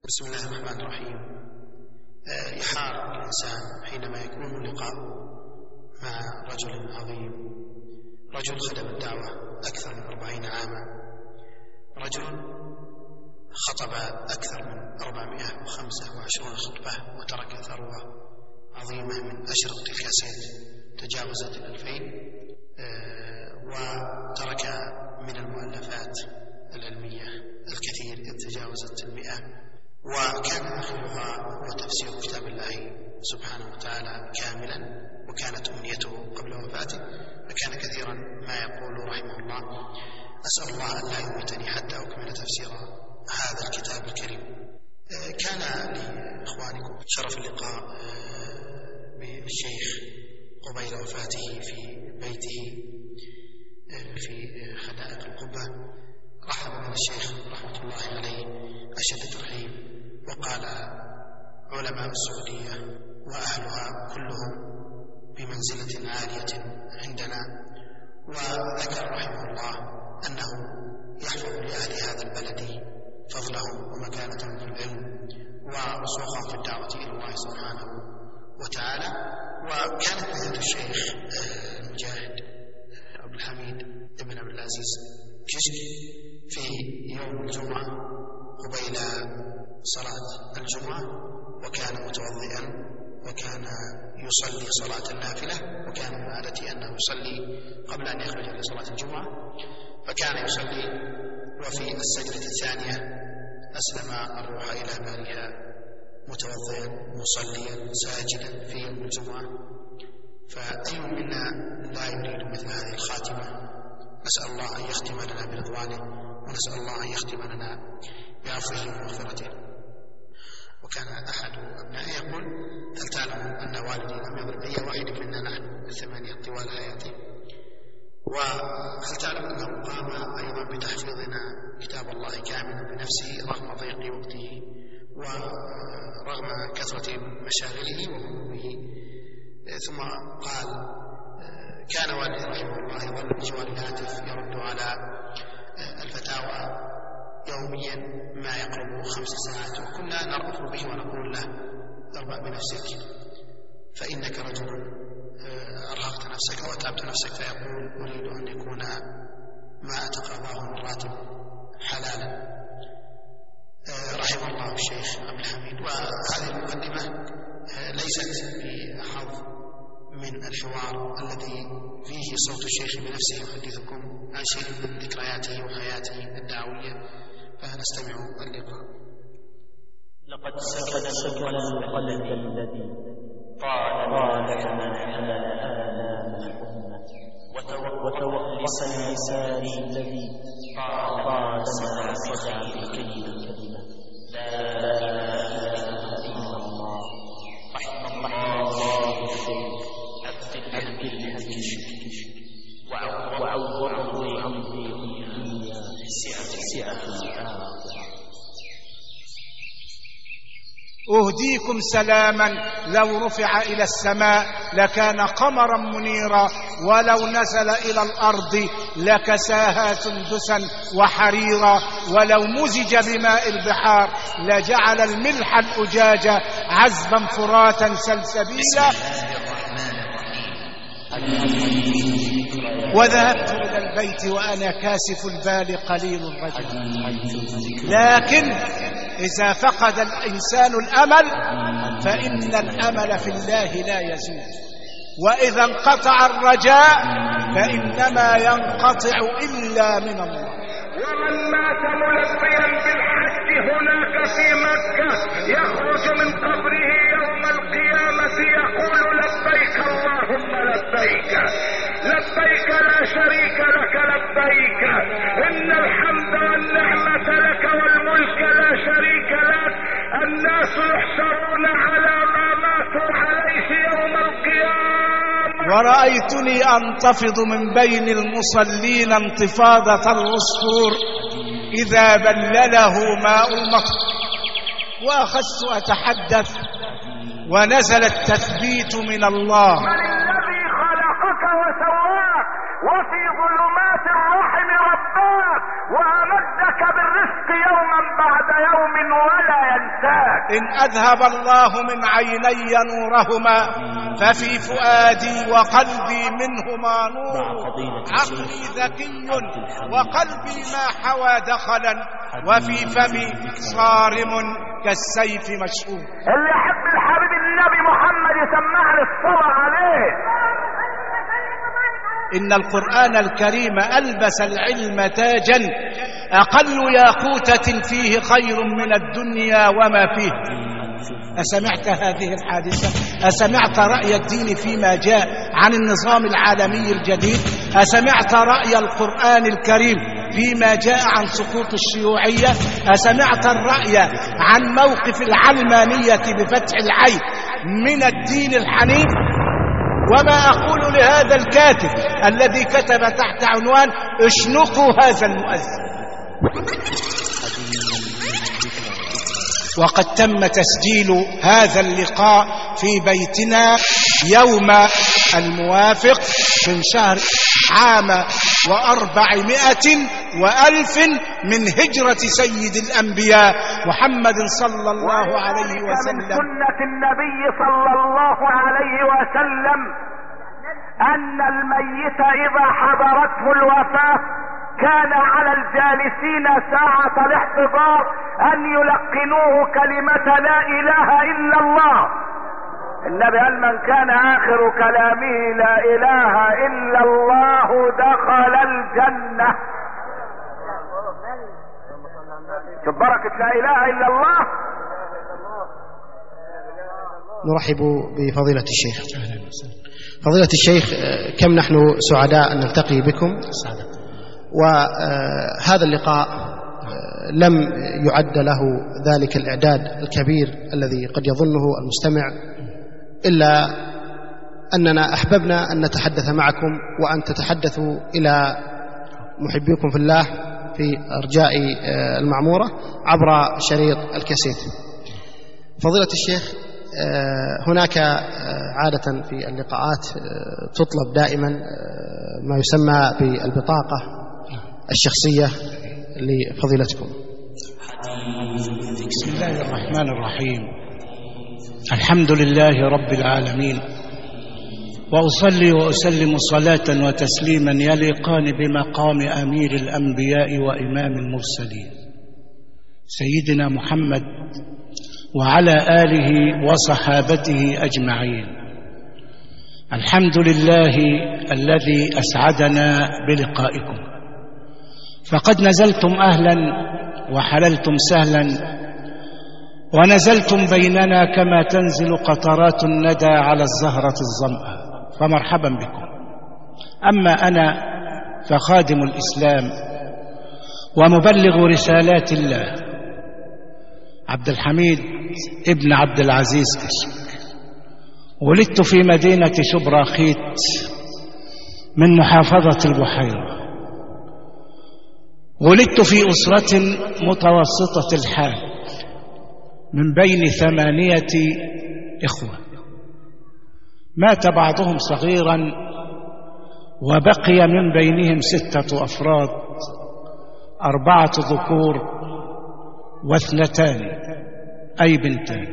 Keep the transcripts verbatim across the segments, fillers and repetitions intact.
بسم الله الرحمن الرحيم. يحار الإنسان حينما يكون لقاء مع رجل عظيم، رجل خدم الدعوة أكثر من أربعين عاما، رجل خطب أكثر من أربعمائة وخمسة وعشرين خطبة وترك ثروة عظيمة من أشرطة الكاسيت تجاوزت الألفين، وترك من المؤلفات العلمية الكثير تجاوزت المئة، وكان آخرها هو تفسير كتاب الله سبحانه وتعالى كاملا، وكانت أمنيته قبل وفاته، فكان كثيرا ما يقول رحمه الله: أسأل الله أن لا يميتني حتى أكمل تفسير هذا الكتاب الكريم. كان لإخوانكم شرف اللقاء بالشيخ قبيل وفاته في بيته في حدائق القبة. رحب من الشيخ رحمة الله عليه أشد الترحيب، وقال علماء السعودية وأهلها كلهم بمنزلة عالية عندنا، وذكر رحمه الله أنه يحفظ لأهل هذا البلد فضلهم ومكانتهم في العلم ورسوخهم في الدعوة إلى الله سبحانه وتعالى. وكانت مثل الشيخ المجاهد عبد الحميد بن عبد العزيز كشك في يوم الجمعة قبيل صلاة الجمعة، وكان متوضئا وكان يصلي صلاة النافلة، وكان من عادته أنه يصلي قبل أن يخرج لصلاة الجمعة، فكان يصلي وفي السجدة الثانية أسلم الروح إلى بارئها متوضئا مصليا ساجدا في يوم الجمعة. فأي منا لا يريد مثل هذه الخاتمة؟ نسأل الله أن يختم لنا برضوانه، ونسأل الله أن يختم لنا بعفوه ومغفرته. وكان أحد أبنائي يقول: هل تعلم أن والدي لم يضرب أي واحد منا نحن الثمانية طوال حياته؟ وهل تعلم أنه قام أيضا بتحفيظنا كتاب الله كاملا بنفسه رغم ضيق وقته ورغم كثرة مشاغله وهمومه؟ ثم قال: كان والدي رحمه الله يظل بجوار الهاتف يرد على الفتاوى يوميا ما يقرب خمس ساعات، وكنا نرأف به ونقول له: اربع بنفسك فإنك رجل أرهقت نفسك وأتعبت نفسك. فيقول: أريد أن يكون ما أتقاضاه من راتب حلالا. رحم الله الشيخ عبد الحميد. وهذه المقدمة ليست بحظ من الحوار الذي فيه صوت الشيخ بنفسه يحدثكم عن شيء من ذكرياته وحياته الدعوية، فنستمع اللقاء. لقد سكن سكن القلب الذي طال كما حمل آلام الأمة، وتوقف اللسان الذي طال ما صدع بكلمة لا إله إلا الله. رحم الله الشيخ عبد الكشك، وعوضه عن ضيق الدنيا سعة الآخرة. أهديكم سلاما لو رفع إلى السماء لكان قمرا منيرا، ولو نزل إلى الأرض لكساها سندسا وحريرا، ولو مزج بماء البحار لجعل الملح الأجاج عذبا فراتا سلسبيلا. وذهبت إلى البيت وأنا كاسف البال قليل الرجل، لكن إذا فقد الإنسان الأمل فإن الأمل في الله لا يزول، وإذا انقطع الرجاء فإنما ينقطع إلا من الله. ومن مات ملبيا بالحج هناك في مكة يخرج من قبره يوم القيامة يقول: لبيك اللهم لبيك، لبيك لا شريك لك لبيك، إن الحمد والنعمة لك والملك لا شريك لك. الناس يحشرون على ما ماتوا عليه يوم القيامة. ورأيتني أنتفض من بين المصلين انتفاضة العصفور إذا بلله ماء المطر، وأخذت أتحدث ونزل التثبيت من الله: من الذي خلقك وسواك وفي ظلمات الرحم رباك وأمدك بالرزق يوما بعد يوم ولا ينساك. إن أذهب الله من عيني نورهما ففي فؤادي وقلبي منهما نور. عقلي ذكي وقلبي ما حوى دخلا وفي فمي صارم كالسيف مشهور. اللي يحب الحبيب النبي محمد يسمعني الصلاة عليه. إن القرآن الكريم ألبس العلم تاجا أقل ياقوتة فيه خير من الدنيا وما فيه. أسمعت هذه الحادثة؟ أسمعت رأي الدين فيما جاء عن النظام العالمي الجديد؟ أسمعت رأي القرآن الكريم فيما جاء عن سقوط الشيوعية؟ أسمعت الرأي عن موقف العلمانية بفتح العين من الدين الحنيف؟ وما أقول لهذا الكاتب الذي كتب تحت عنوان اشنقوا هذا المؤذن. وقد تم تسجيل هذا اللقاء في بيتنا يوم الموافق من شهر عام وأربعمائة وألف من هجرة سيد الأنبياء محمد صلى الله عليه وسلم. من سنة النبي صلى الله عليه وسلم أن الميت إذا حضرته الوفاة كان على الجالسين ساعة الاحتضار أن يلقنوه كلمة لا إله إلا الله. النبي قال من كان آخر كلامه لا إله إلا الله دخل الجنة. شوف بركة لا إله إلا الله. نرحب بفضيلة الشيخ. فضيلة الشيخ، كم نحن سعداء أن نلتقي بكم، وهذا اللقاء لم يعد له ذلك الإعداد الكبير الذي قد يظنه المستمع، إلا أننا أحببنا أن نتحدث معكم وأن تتحدثوا إلى محبيكم في الله في أرجاء المعمورة عبر شريط الكاسيت. فضيلة الشيخ، هناك عادة في اللقاءات تطلب دائما ما يسمى بالبطاقة الشخصية لفضيلتكم. بسم الله الرحمن الرحيم. الحمد لله رب العالمين، وأصلي وأسلم صلاة وتسليما يليقان بمقام أمير الأنبياء وإمام المرسلين سيدنا محمد وعلى آله وصحابته أجمعين. الحمد لله الذي أسعدنا بلقائكم، فقد نزلتم أهلا وحللتم سهلا، ونزلتم بيننا كما تنزل قطرات الندى على الزهرة الظمأ، فمرحبا بكم. أما أنا فخادم الإسلام ومبلغ رسالات الله، عبد الحميد ابن عبد العزيز كشك. ولدت في مدينة شبراخيت من محافظة البحيرة. ولدت في أسرة متوسطة الحال من بين ثمانية إخوة، مات بعضهم صغيرا وبقي من بينهم ستة أفراد، أربعة ذكور واثنتان أي بنتان،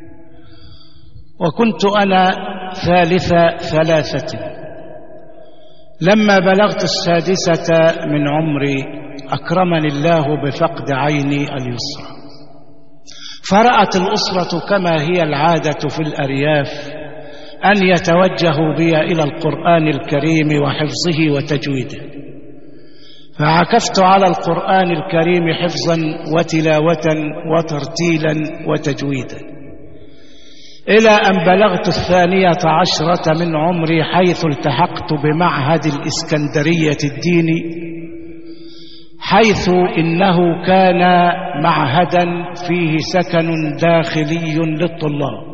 وكنت أنا ثالث ثلاثة. لما بلغت السادسة من عمري أكرمني الله بفقد عيني اليسرى، فرأت الأسرة كما هي العادة في الأرياف أن يتوجهوا بي إلى القرآن الكريم وحفظه وتجويده، فعكفت على القرآن الكريم حفظا وتلاوة وترتيلا وتجويدا، إلى أن بلغت الثانية عشرة من عمري، حيث التحقت بمعهد الإسكندرية الديني، حيث إنه كان معهدا فيه سكن داخلي للطلاب.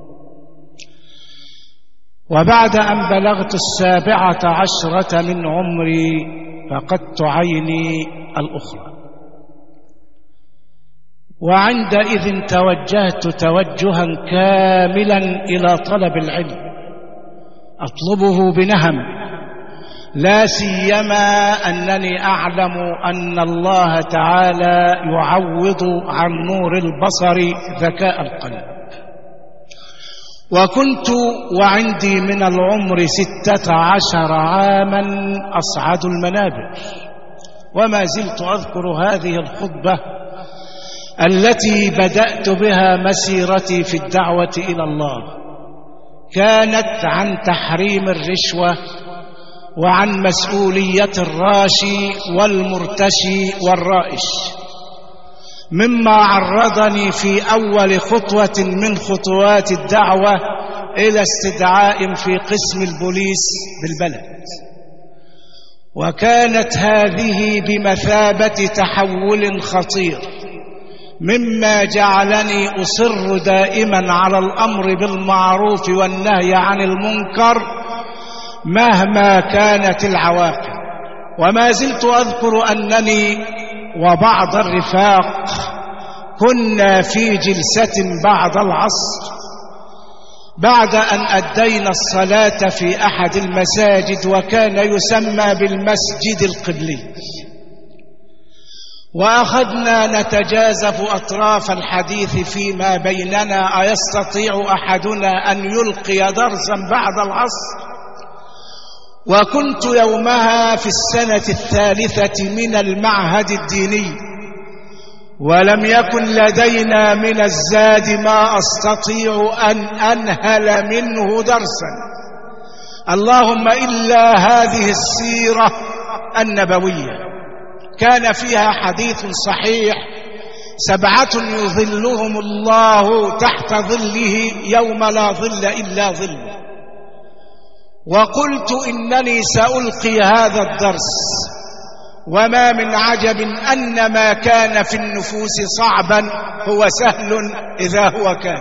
وبعد أن بلغت السابعة عشرة من عمري فقدت عيني الأخرى، وعندئذ توجهت توجها كاملا إلى طلب العلم، أطلبه بنهم لا سيما أنني أعلم أن الله تعالى يعوض عن نور البصر ذكاء القلب. وكنت وعندي من العمر ستة عشر عاما أصعد المنابر، وما زلت أذكر هذه الخطبة التي بدأت بها مسيرتي في الدعوة إلى الله. كانت عن تحريم الرشوة وعن مسؤولية الراشي والمرتشي والرائش، مما عرضني في أول خطوة من خطوات الدعوة إلى استدعاء في قسم البوليس بالبلد. وكانت هذه بمثابة تحول خطير، مما جعلني أصر دائما على الأمر بالمعروف والنهي عن المنكر مهما كانت العواقب. وما زلت أذكر أنني وبعض الرفاق كنا في جلسة بعد العصر بعد أن أدينا الصلاة في أحد المساجد، وكان يسمى بالمسجد القبلي، وأخذنا نتجازف أطراف الحديث فيما بيننا: أيستطيع أحدنا أن يلقي درسا بعد العصر؟ وكنت يومها في السنة الثالثة من المعهد الديني، ولم يكن لدينا من الزاد ما أستطيع أن أنهل منه درسا، اللهم إلا هذه السيرة النبوية كان فيها حديث صحيح: سبعة يظلهم الله تحت ظله يوم لا ظل إلا ظله. وقلت إنني سألقي هذا الدرس، وما من عجب أن ما كان في النفوس صعبا هو سهل إذا هو كان.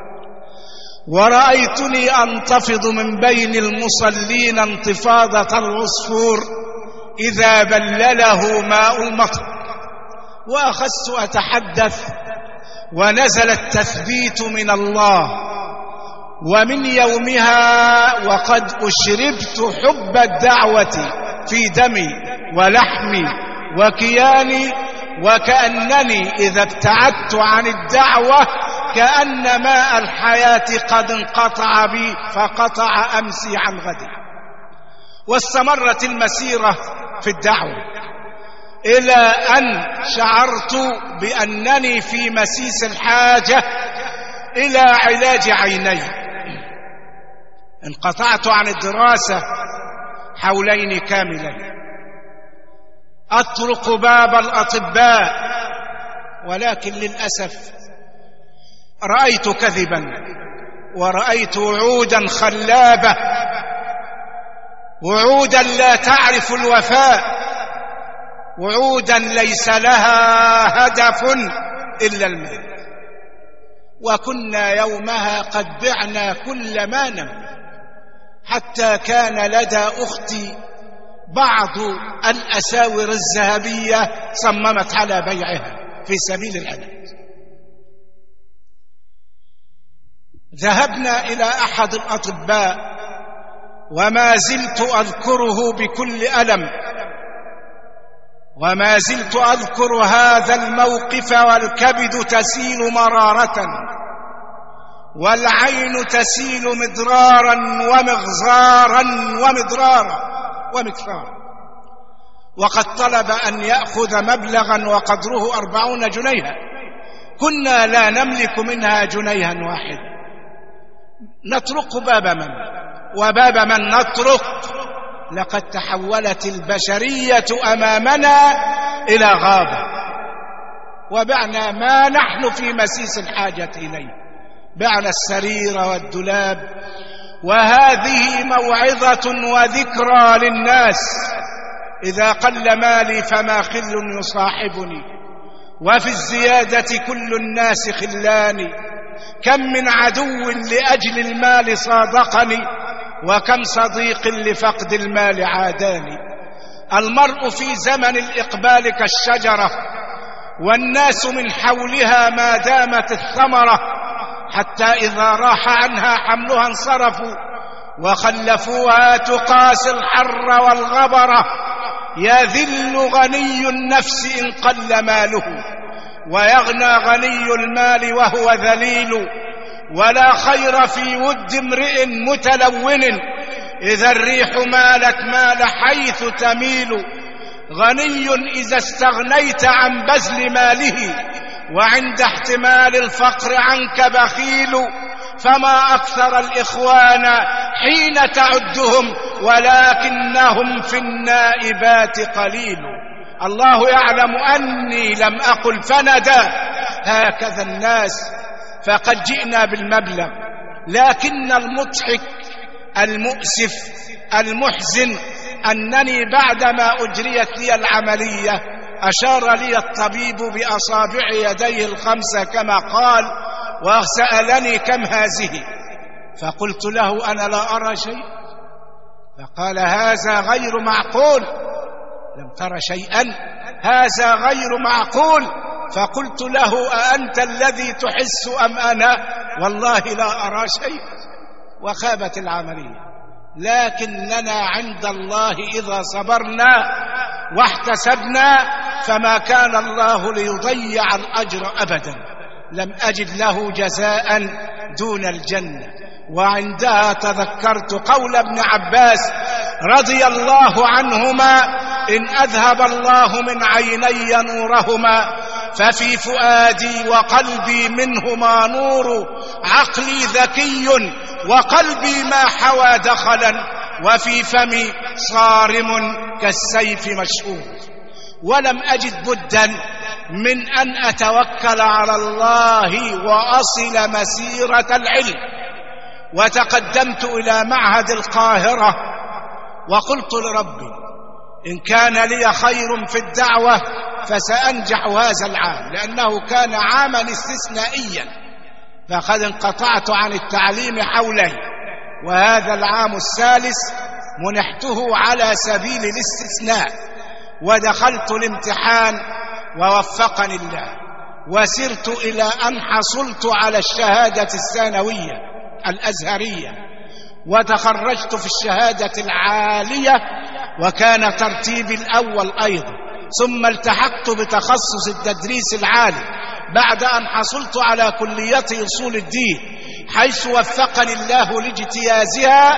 ورأيتني أنتفض من بين المصلين انتفاضة العصفور إذا بلله ماء المطر، وأخذت أتحدث ونزل التثبيت من الله. ومن يومها وقد أشربت حب الدعوة في دمي ولحمي وكياني، وكأنني إذا ابتعدت عن الدعوة كأن ماء الحياة قد انقطع بي فقطع أمسي عن غدي. واستمرت المسيرة في الدعوة إلى أن شعرت بأنني في مسيس الحاجة إلى علاج عيني. انقطعت عن الدراسة حولين كاملين، أطرق باب الأطباء، ولكن للأسف رأيت كذبا، ورأيت وعودا خلابة، وعودا لا تعرف الوفاء، وعودا ليس لها هدف إلا المال. وكنا يومها قد بعنا كل ما نملك، حتى كان لدى أختي بعض الأساور الذهبية صممت على بيعها في سبيل العلاج. ذهبنا إلى أحد الأطباء، وما زلت أذكره بكل ألم، وما زلت أذكر هذا الموقف والكبد تسيل مرارة، والعين تسيل مدرارا ومغزارا ومدرارا ومكثارا. وقد طلب أن يأخذ مبلغا وقدره أربعون جنيها، كنا لا نملك منها جنيها واحدا. نطرق باب من وباب من نطرق، لقد تحولت البشرية أمامنا إلى غابة، وبعنا ما نحن في مسيس الحاجة إليه، بعنا السرير والدولاب. وهذه موعظة وذكرى للناس: إذا قل مالي فما خل يصاحبني، وفي الزيادة كل الناس خلاني. كم من عدو لأجل المال صادقني، وكم صديق لفقد المال عاداني. المرء في زمن الإقبال كالشجرة، والناس من حولها ما دامت الثمرة، حتى إذا راح عنها حملها انصرفوا، وخلفوها تقاسي الحر والغبرة. يذل غني النفس إن قل ماله، ويغنى غني المال وهو ذليل. ولا خير في ود امرئ متلون، إذا الريح مالت مال حيث تميل. غني إذا استغنيت عن بذل ماله، وعند احتمال الفقر عنك بخيل. فما أكثر الإخوان حين تعدهم، ولكنهم في النائبات قليل. الله يعلم أني لم أقل فندى هكذا الناس، فقد جئنا بالمبلغ. لكن المضحك المؤسف المحزن أنني بعدما أجريت لي العملية أشار لي الطبيب بأصابع يديه الخمسة كما قال، وسألني كم هذه، فقلت له أنا لا أرى شيء، فقال هذا غير معقول. لم ترى شيئا؟ هذا غير معقول. فقلت له أأنت الذي تحس أم أنا؟ والله لا أرى شيء. وخابت العملية. لكننا عند الله إذا صبرنا واحتسبنا فما كان الله ليضيع الأجر أبدا. لم أجد له جزاء دون الجنة. وعندها تذكرت قول ابن عباس رضي الله عنهما: إن أذهب الله من عيني نورهما ففي فؤادي وقلبي منهما نور. عقلي ذكي وقلبي ما حوى دخلا، وفي فمي صارم كالسيف مشهور. ولم أجد بدا من أن أتوكل على الله وأصل مسيرة العلم. وتقدمت إلى معهد القاهرة وقلت لربي إن كان لي خير في الدعوة فسأنجح هذا العام، لأنه كان عاما استثنائيا، فقد انقطعت عن التعليم حولي، وهذا العام الثالث منحته على سبيل الاستثناء. ودخلت الامتحان ووفقني الله، وسرت إلى أن حصلت على الشهادة الثانوية الأزهرية، وتخرجت في الشهادة العالية وكان ترتيبي الأول أيضا. ثم التحقت بتخصص التدريس العالي بعد أن حصلت على كلية أصول الدين، حيث وفقني الله لاجتيازها،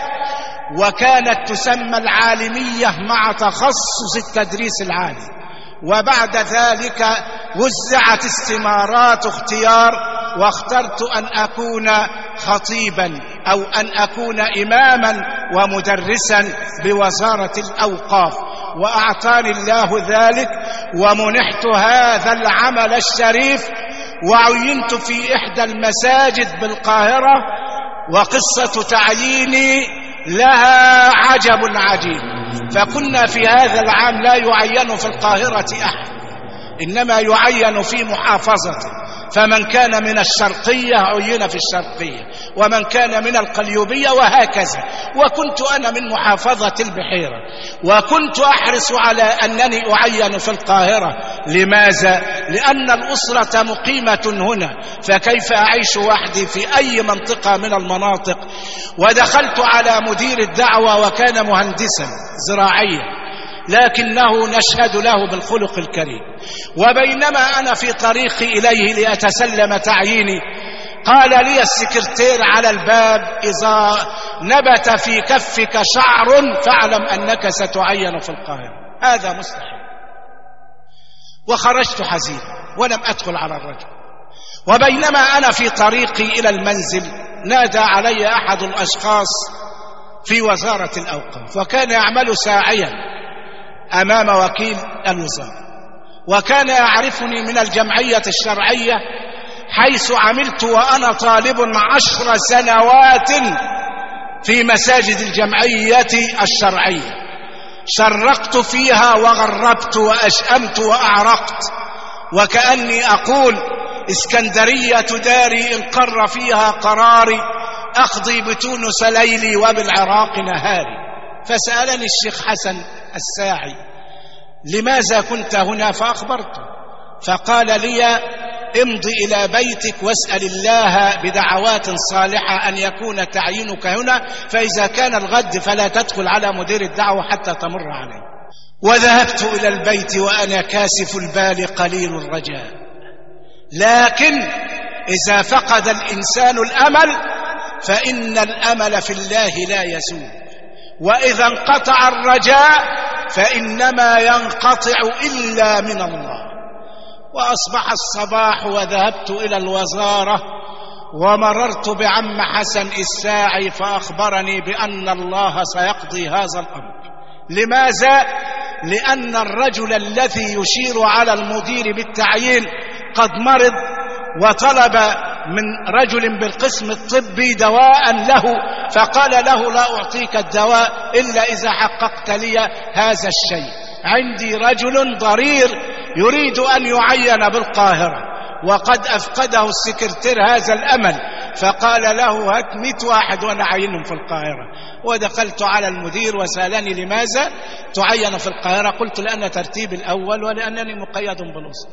وكانت تسمى العالمية مع تخصص التدريس العالي. وبعد ذلك وزعت استمارات اختيار، واخترت أن أكون خطيبا أو أن أكون إماما ومدرسا بوزارة الأوقاف، وأعطاني الله ذلك ومنحت هذا العمل الشريف، وعينت في إحدى المساجد بالقاهرة. وقصة تعييني لها عجب عجيب، فكنا في هذا العام لا يعين في القاهرة أحد، إنما يعين في محافظته، فمن كان من الشرقية عين في الشرقية، ومن كان من القليوبية، وهكذا. وكنت أنا من محافظة البحيرة، وكنت أحرص على أنني أعين في القاهرة. لماذا؟ لأن الأسرة مقيمة هنا، فكيف أعيش وحدي في أي منطقة من المناطق؟ ودخلت على مدير الدعوة وكان مهندسا زراعيا، لكنه نشهد له بالخلق الكريم. وبينما أنا في طريقي إليه لأتسلم تعييني، قال لي السكرتير على الباب: إذا نبت في كفك شعر فاعلم أنك ستعين في القاهرة. هذا مستحيل. وخرجت حزينا ولم أدخل على الرجل. وبينما أنا في طريقي إلى المنزل نادى علي أحد الأشخاص في وزارة الأوقاف، وكان يعمل ساعيا أمام وكيل الوزارة، وكان يعرفني من الجمعية الشرعية، حيث عملت وأنا طالب عشر سنوات في مساجد الجمعية الشرعية، شرقت فيها وغربت وأشأمت وأعرقت، وكأني أقول: اسكندرية داري إن قر فيها قراري، أقضي بتونس ليلي وبالعراق نهاري. فسألني الشيخ حسن الساعي: لماذا كنت هنا؟ فأخبرته، فقال لي: امضي إلى بيتك واسأل الله بدعوات صالحة أن يكون تعيينك هنا، فإذا كان الغد فلا تدخل على مدير الدعوة حتى تمر عليه. وذهبت إلى البيت وأنا كاسف البال قليل الرجاء. لكن إذا فقد الإنسان الأمل فإن الأمل في الله لا يزول، وإذا انقطع الرجاء فإنما ينقطع إلا من الله. وأصبح الصباح وذهبت إلى الوزارة ومررت بعم حسن الساعي فأخبرني بأن الله سيقضي هذا الأمر. لماذا؟ لأن الرجل الذي يشير على المدير بالتعيين قد مرض وطلب من رجل بالقسم الطبي دواء له، فقال له لا أعطيك الدواء إلا إذا حققت لي هذا الشيء. عندي رجل ضرير يريد أن يعين بالقاهرة وقد أفقده السكرتير هذا الأمل، فقال له هات مئة واحد وأنا أعينهم في القاهرة. ودخلت على المدير وسألني لماذا تعين في القاهرة؟ قلت لأن ترتيب الأول ولأنني مقيد بالوسط.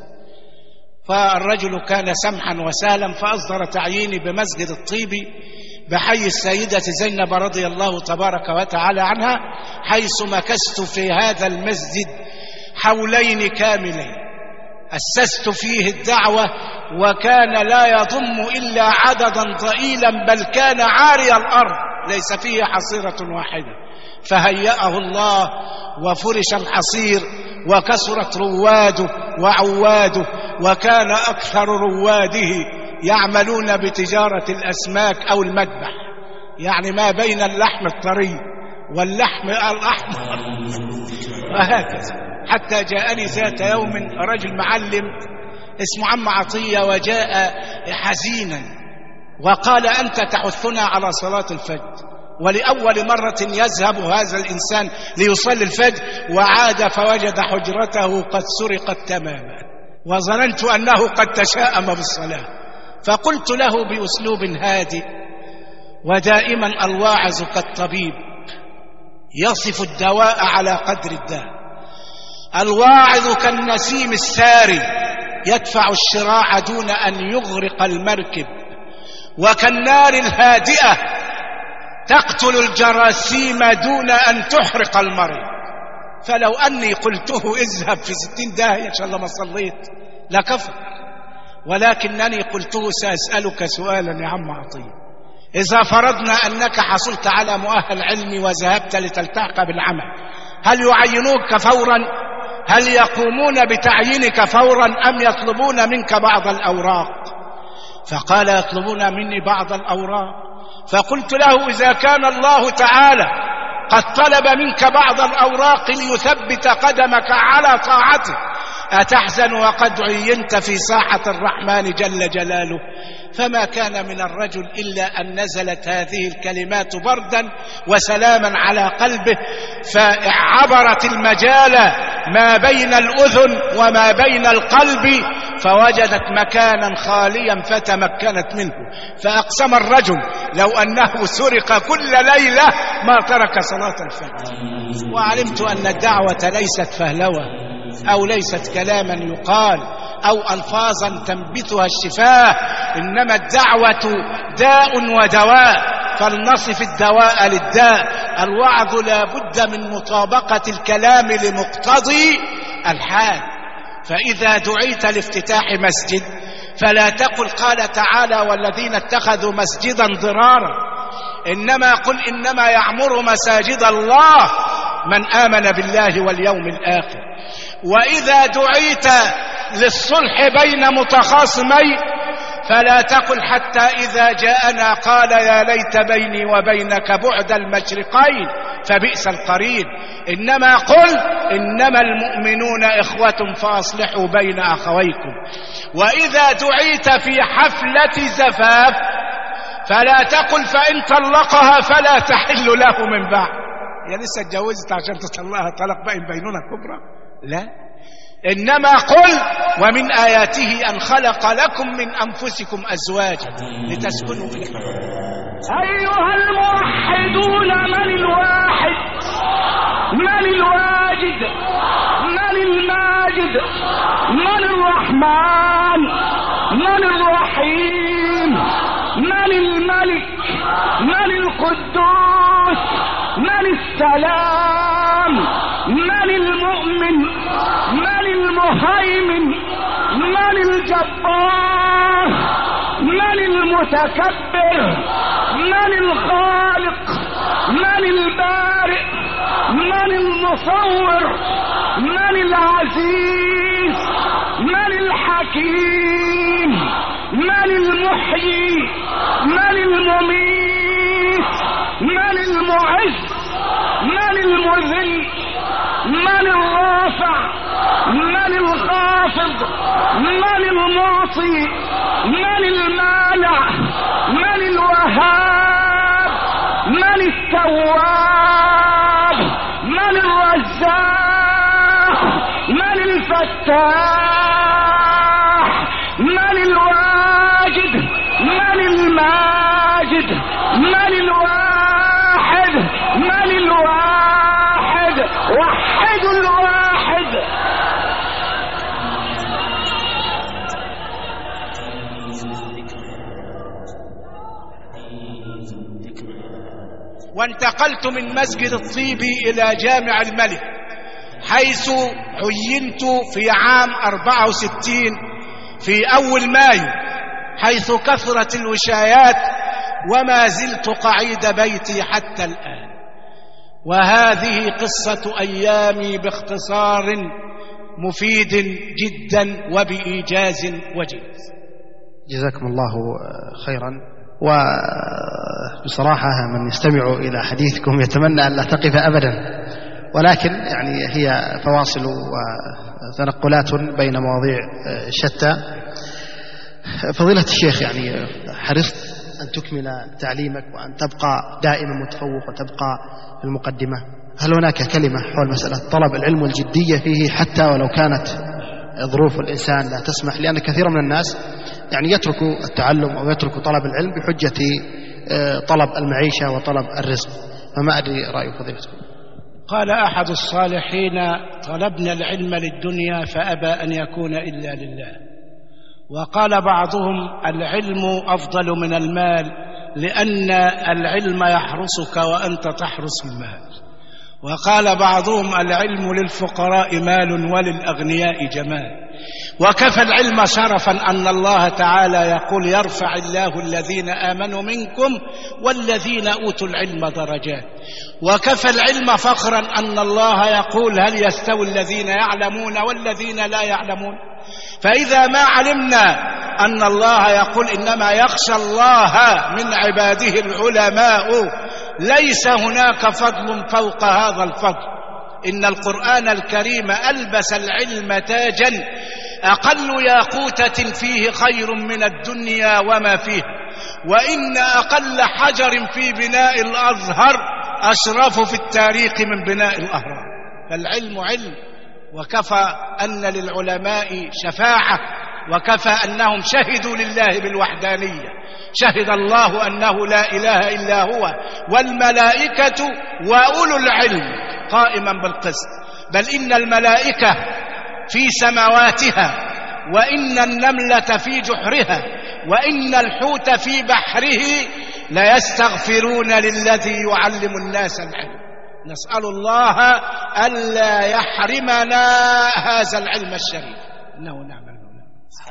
فالرجل كان سمحا وسهلا فأصدر تعييني بمسجد الطيبي بحي السيدة زينب رضي الله تبارك وتعالى عنها، حيث مكثت في هذا المسجد حولين كاملين أسست فيه الدعوة، وكان لا يضم إلا عددا ضئيلا، بل كان عاري الأرض ليس فيه حصيرة واحدة، فهيأه الله وفرش الحصير وكسرت رواده وعواده، وكان أكثر رواده يعملون بتجارة الأسماك أو المذبح، يعني ما بين اللحم الطري واللحم الأحمر وهكذا. حتى جاءني ذات يوم رجل معلم اسمه عم عطية وجاء حزينا وقال أنت تحثنا على صلاة الفجر. ولأول مرة يذهب هذا الإنسان ليصلي الفجر وعاد فوجد حجرته قد سرقت تماما، وظننت أنه قد تشاءم بالصلاة. فقلت له بأسلوب هادئ، ودائما الواعظ كالطبيب يصف الدواء على قدر الداء، الواعظ كالنسيم الساري يدفع الشراع دون أن يغرق المركب، وكالنار الهادئة تقتل الجراثيم دون أن تحرق المريض. فلو أني قلته اذهب في ستين داهية إن شاء الله ما صليت لكفر، ولكنني قلته سأسألك سؤالا يا عم عطية، إذا فرضنا أنك حصلت على مؤهل علمي وذهبت لتلتحق بالعمل، هل يعينوك فورا؟ هل يقومون بتعيينك فورا أم يطلبون منك بعض الأوراق؟ فقال يطلبون مني بعض الأوراق. فقلت له إذا كان الله تعالى قد طلب منك بعض الأوراق ليثبت قدمك على طاعته، أتحزن وقد عينت في ساحة الرحمن جل جلاله؟ فما كان من الرجل إلا أن نزلت هذه الكلمات بردا وسلاما على قلبه، فعبرت المجال ما بين الأذن وما بين القلب، فوجدت مكانا خاليا فتمكنت منه. فأقسم الرجل لو أنه سرق كل ليلة ما ترك صلاة الفجر. وعلمت أن الدعوة ليست فهلوة أو ليست كلاما يقال أو ألفاظا تنبتها الشفاه، إنما الدعوة داء ودواء، فلنصف الدواء للداء. الوعظ لا بد من مطابقة الكلام لمقتضي الحال. فإذا دعيت لافتتاح مسجد فلا تقل قال تعالى والذين اتخذوا مسجدا ضرارا، إنما قل إنما يعمر مساجد الله من آمن بالله واليوم الآخر. وإذا دعيت للصلح بين متخاصمين فلا تقل حتى إذا جاءنا قال يا ليت بيني وبينك بعد المشرقين فبئس القرين، إنما قل إنما المؤمنون إخوة فأصلحوا بين أخويكم. وإذا دعيت في حفلة زفاف فلا تقل فإن طلقها فلا تحل له من بعد، يا لسه اتجوزت عشان تطلقها طلاق بين بينونة كبرى؟ لا، إنما قل ومن آياته أن خلق لكم من أنفسكم أزواجا لتسكنوا إليها. أيها الموحدون من الواحد، من الواجد، من الماجد، من الرحمن، الرحيم، من الملك، من القدوس، من السلام، من المؤمن، من المهيمن، من الجبار، من المتكبر، من الخالق، من البارئ، من المصور، من العزيز، من الحكيم، من المحيي، من المميت، من المعز، من المذل، من الرافع، من الخافض، من المعطي، من المانع، من الوهاب، من التواب، من الرزاق، من الفتاح، من الواجد، من الماجد، من الواحد، من الواحد، وحد الواحد. وانتقلت من مسجد الطيبي إلى جامع الملك، حيث عينت في عام أربعة وستين في أول مايو، حيث كثرت الوشايات، وما زلت قعيد بيتي حتى الآن. وهذه قصة أيامي باختصار مفيد جدا وبإيجاز وجيز. جزاكم الله خيرا. وبصراحة من يستمع إلى حديثكم يتمنى أن لا تقف أبدا، ولكن يعني هي فواصل وتنقلات بين مواضيع شتى. فضيلة الشيخ، يعني حرصت أن تكمل تعليمك وأن تبقى دائما متفوق وتبقى في المقدمة. هل هناك كلمة حول مسألة طلب العلم والجدية فيه، حتى ولو كانت ظروف الإنسان لا تسمح؟ لأن كثير من الناس يعني يترك التعلم أو يترك طلب العلم بحجة طلب المعيشة وطلب الرزق، فما أدري رأي فضيلتكم. قال أحد الصالحين: طلبنا العلم للدنيا فأبى أن يكون إلا لله. وقال بعضهم: العلم أفضل من المال، لأن العلم يحرسك وأنت تحرس المال. وقال بعضهم: العلم للفقراء مال وللأغنياء جمال. وكفى العلم شرفا أن الله تعالى يقول: يرفع الله الذين آمنوا منكم والذين أوتوا العلم درجات. وكفى العلم فخرا أن الله يقول: هل يستوي الذين يعلمون والذين لا يعلمون؟ فإذا ما علمنا أن الله يقول إنما يخشى الله من عباده العلماء، ليس هناك فضل فوق هذا الفضل. إن القرآن الكريم ألبس العلم تاجا، أقل ياقوتة فيه خير من الدنيا وما فيه، وإن أقل حجر في بناء الأزهر أشرف في التاريخ من بناء الأهرام. فالعلم علم، وكفى أن للعلماء شفاعة، وكفى أنهم شهدوا لله بالوحدانية. شهد الله أنه لا إله إلا هو والملائكة وأولو العلم قائما بالقسط. بل إن الملائكة في سماواتها، وإن النملة في جحرها، وإن الحوت في بحره ليستغفرون للذي يعلم الناس العلم. نسأل الله ألا يحرمنا هذا العلم الشريف، إنه نعم المولى.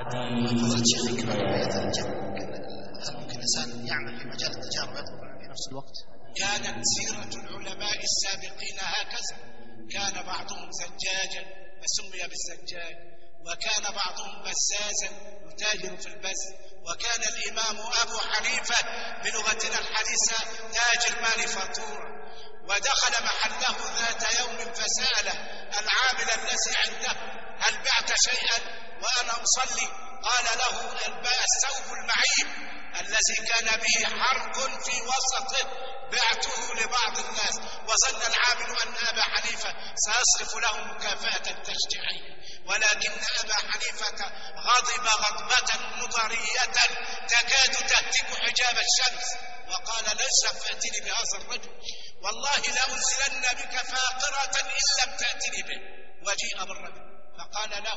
هل ممكن الإنسان يعمل في مجال التجارة ويطلب في نفس الوقت؟ كانت سيرة العلماء السابقين هكذا، كان بعضهم زجاجا فسمي بالزجاج، وكان بعضهم بزازا يتاجر في البز، وكان الإمام أبو حنيفة بلغتنا الحديثة تاجر مانيفاتورة، ودخل محله ذات يوم فسأله العامل الذي عنده: هل بعت شيئا وأنا أصلي؟ قال له: الثوب المعيب الذي كان به حرق في وسطه بعته لبعض الناس. وظن العامل أن أبا حنيفة سيصرف له مكافأة تشجيعية، ولكن أبا حنيفة غضب غضبة مضرية تكاد تهتك حجاب الشمس، وقال: ليس فأتني بهذا الرجل، والله لأنزلن بك فاقرة إن لم تأتني به. وجيء بالرجل فقال له: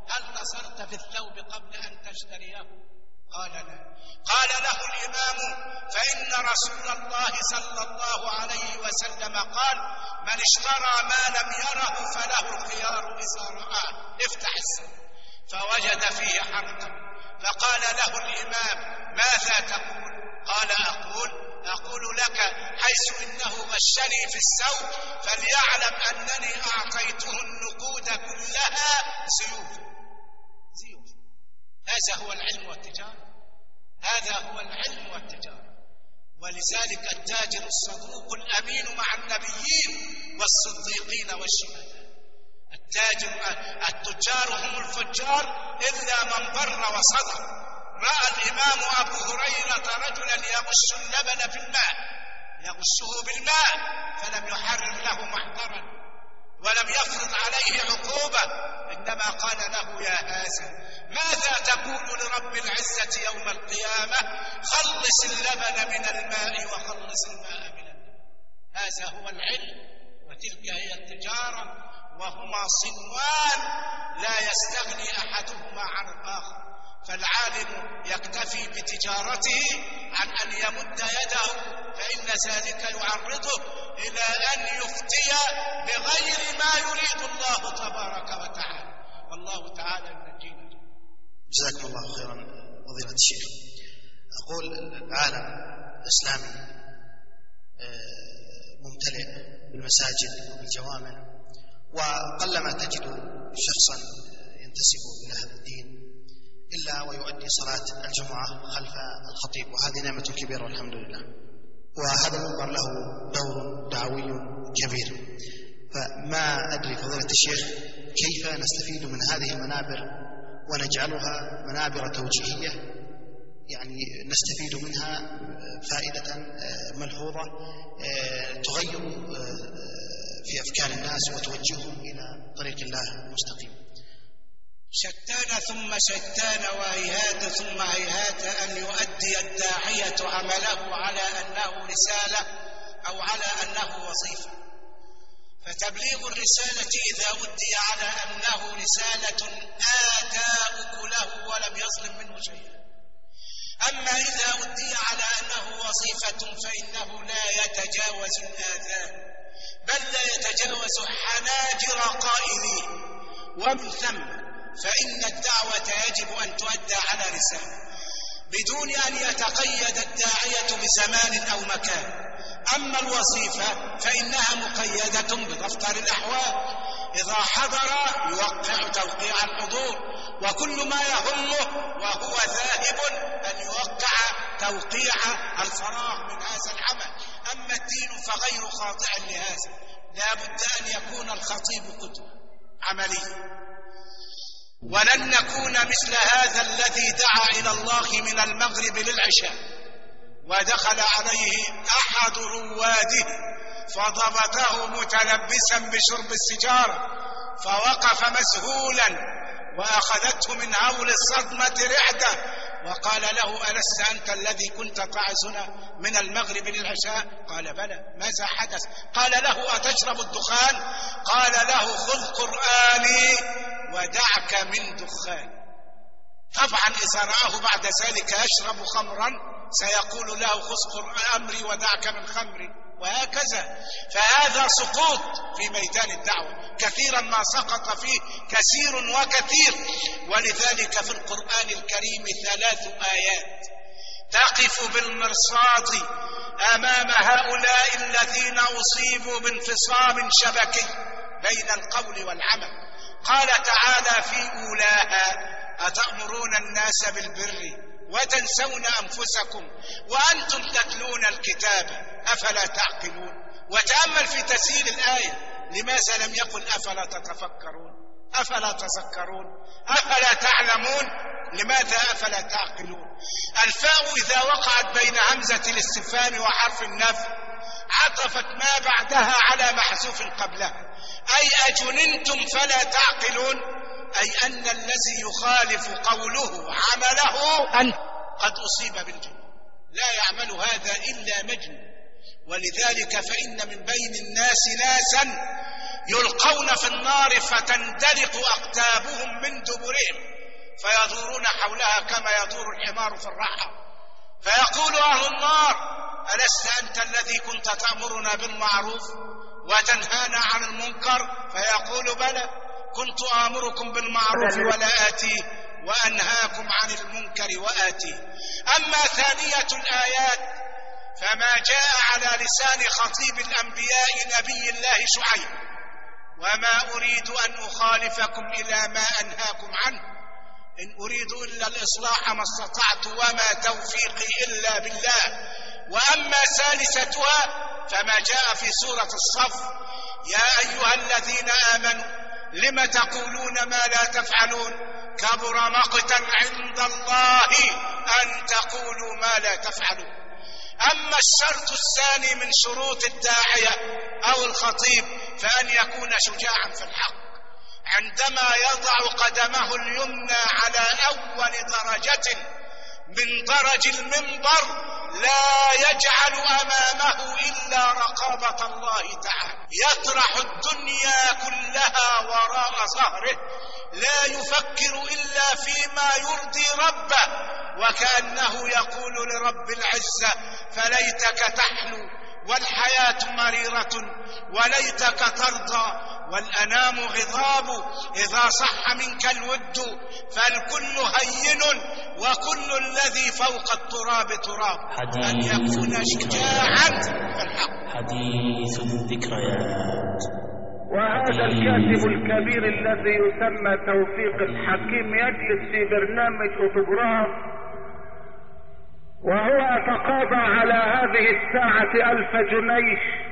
هل نظرت في الثوب قبل أن تشتريه؟ قال لا. قال له الإمام: فإن رسول الله صلى الله عليه وسلم قال: من اشترى ما لم يره فله الخيار إذا رآه. افتح الثوب فوجد فيه حرقا، فقال له الإمام: ماذا تقول؟ قال: أقول أقول لك حيث إنه غشني في الثوب فليعلم أنني أعطيته النقود كلها زيوف زيوف. هذا هو العلم والتجارة، هذا هو العلم والتجارة. ولذلك التاجر الصدوق الأمين مع النبيين والصديقين والشهداء. التاجر التجار هم الفجار إلا من بر وصدق. رأى الإمام أبو هريرة رجلا يغش اللبن في الماء، يغشه بالماء، فلم يحرر له محضرا ولم يفرض عليه عقوبة، إنما قال له: يا هذا، ماذا تقول لرب العزة يوم القيامة؟ خلص اللبن من الماء وخلص الماء من اللبن. هذا هو العلم، وتلك هي التجارة، وهما صنوان لا يستغني أحدهما عن الآخر. فالعالم يكتفي بتجارته عن أن يمد يده، فإن ذلك يعرضه إلى أن يفتي بغير ما يريد الله تبارك وتعالى، والله تعالى ينجينا. جزاكم الله خيرا فضيلة الشيخ. أقول العالم الإسلامي ممتلئ بالمساجد وبالجوامع، وقلما تجد شخصا ينتسب إلى هذا الدين إلا ويؤدي صلاة الجمعة خلف الخطيب، وهذه نعمة كبيرة والحمد لله. وهذا المنبر له دور دعوي كبير. فما أدري فضيلة الشيخ كيف نستفيد من هذه المنابر ونجعلها منابر توجيهية، يعني نستفيد منها فائدة ملحوظة تغير في أفكار الناس وتوجههم إلى طريق الله المستقيم. شتان ثم شتان وهيهات ثم هيهات أن يؤدي الداعية عمله على أنه رسالة أو على أنه وظيفة. فتبليغ الرسالة إذا أدي على أنه رسالة آتى أكله ولم يظلم منه شيئا. أما إذا أدي على أنه وظيفة فإنه لا يتجاوز الآذان، بل لا يتجاوز حناجر قائلين. ومن ثم فإن الدعوة يجب أن تؤدى على رسالة بدون أن يتقيد الداعية بزمان أو مكان. أما الوظيفة فإنها مقيدة بدفتر الأحوال، إذا حضر يوقع توقيع الحضور، وكل ما يهمه وهو ذاهب أن يوقع توقيع الفراغ من هذا العمل. أما الدين فغير خاضع لهذا، لا بد أن يكون الخطيب قدوة عملية. ولن نكون مثل هذا الذي دعا إلى الله من المغرب للعشاء ودخل عليه أحد رواده فضبطه متلبسا بشرب السجارة، فوقف مسهولا وأخذته من هول الصدمة رعدة، وقال له: ألست أنت الذي كنت تعزنا من المغرب للعشاء؟ قال: بلى. ماذا حدث؟ قال له: أتشرب الدخان؟ قال له: خذ قرآني ودعك من دخان. طبعا إذا رآه بعد ذلك يشرب خمرا سيقول له: خذ أمري ودعك من خمري، وهكذا. فهذا سقوط في ميدان الدعوة، كثيرا ما سقط فيه كثير وكثير. ولذلك في القرآن الكريم ثلاث آيات تقف بالمرصاد أمام هؤلاء الذين أصيبوا بانفصام شبكي بين القول والعمل. قال تعالى في أولاها: أتأمرون الناس بالبر وتنسون أنفسكم وأنتم تتلون الكتاب أفلا تعقلون. وتأمل في تسهيل الآية، لماذا لم يقل أفلا تتفكرون، أفلا تذكرون، أفلا تعلمون؟ لماذا أفلا تعقلون؟ الفاء إذا وقعت بين همزة الاستفهام وحرف النفي عطفت ما بعدها على محذوف قبلها، أي أجننتم فلا تعقلون، أي أن الذي يخالف قوله عمله أن قد أصيب بالجنون، لا يعمل هذا إلا مجنون. ولذلك فإن من بين الناس ناسا يلقون في النار فتندلق أقتابهم من دبرهم فيدورون حولها كما يدور الحمار في الرحى. فيقول أهل النار: ألست أنت الذي كنت تأمرنا بالمعروف وتنهانا عن المنكر؟ فيقول: بلى، كنت آمركم بالمعروف ولا آتيه، وأنهاكم عن المنكر وآتيه. أما ثانية الآيات فما جاء على لسان خطيب الأنبياء نبي الله شعيب: وما أريد أن أخالفكم إلى ما أنهاكم عنه، إن أريد إلا الإصلاح ما استطعت وما توفيقي إلا بالله. وأما ثالثتها فما جاء في سورة الصف: يا أيها الذين آمنوا لم تقولون ما لا تفعلون، كبر مقتا عند الله أن تقولوا ما لا تفعلون. أما الشرط الثاني من شروط الداعية أو الخطيب فأن يكون شجاعا في الحق، عندما يضع قدمه اليمنى على أول درجة من درج المنبر لا يجعل أمامه إلا رقابة الله تعالى، يطرح الدنيا كلها وراء ظهره، لا يفكر إلا فيما يرضي ربه، وكأنه يقول لرب العزة: فليتك تحلو والحياة مريرة وليتك ترضى والأنام غضاب، إذا صح منك الود فالكل هين وكل الذي فوق التراب تراب. أن يكون شجاعا في الحق. حديث الذكريات. وهذا الكاتب الكبير الذي يسمى توفيق الحكيم يجلس في برنامج أوتوغراف وهو يتقاضى على هذه الساعة ألف جنيه.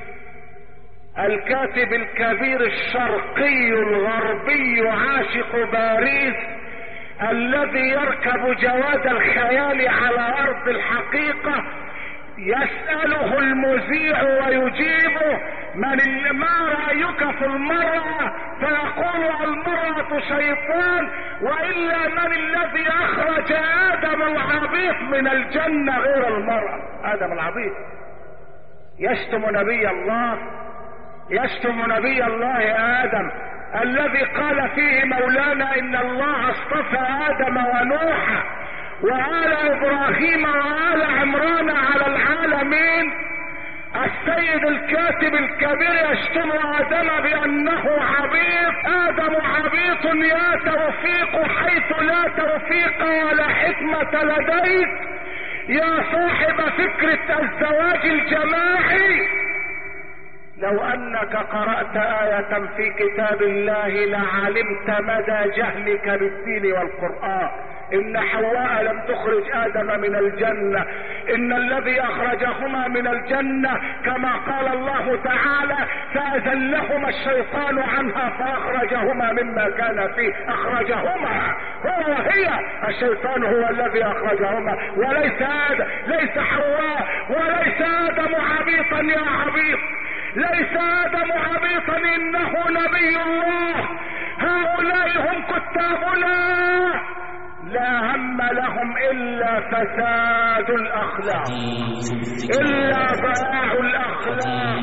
الكاتب الكبير الشرقي الغربي عاشق باريس الذي يركب جواد الخيال على أرض الحقيقة، يسأله المذيع ويجيبه: من ما رأيك في المرأة؟ فيقول: المرأة شيطان، وإلا من الذي أخرج آدم العبيط من الجنة غير المرأة؟ آدم العبيط يشتم نبي الله، يشتم نبي الله آدم الذي قال فيه مولانا: إن الله اصطفى آدم ونوحا وآل إبراهيم وآل عمران على العالمين. السيد الكاتب الكبير يشتم آدم بأنه عبيط. آدم عبيط يا توفيق حيث لا توفيق ولا حكمة لديك يا صاحب فكرة الزواج الجماعي. لو أنك قرأت آية في كتاب الله لعلمت مدى جهلك بالدين والقرآن. إن حواء لم تخرج آدم من الجنة، إن الذي أخرجهما من الجنة كما قال الله تعالى: فأزلهما الشيطان عنها فأخرجهما مما كان فيه. أخرجهما هو وهي، الشيطان هو الذي أخرجهما وليس آدم، ليس حواء، وليس آدم عبيطا يا عبيط، ليس آدم عبيطا، إنه نبي الله. هؤلاء هم كتابنا، لا هم لهم إلا فساد الأخلاق، إلا ضياع الأخلاق.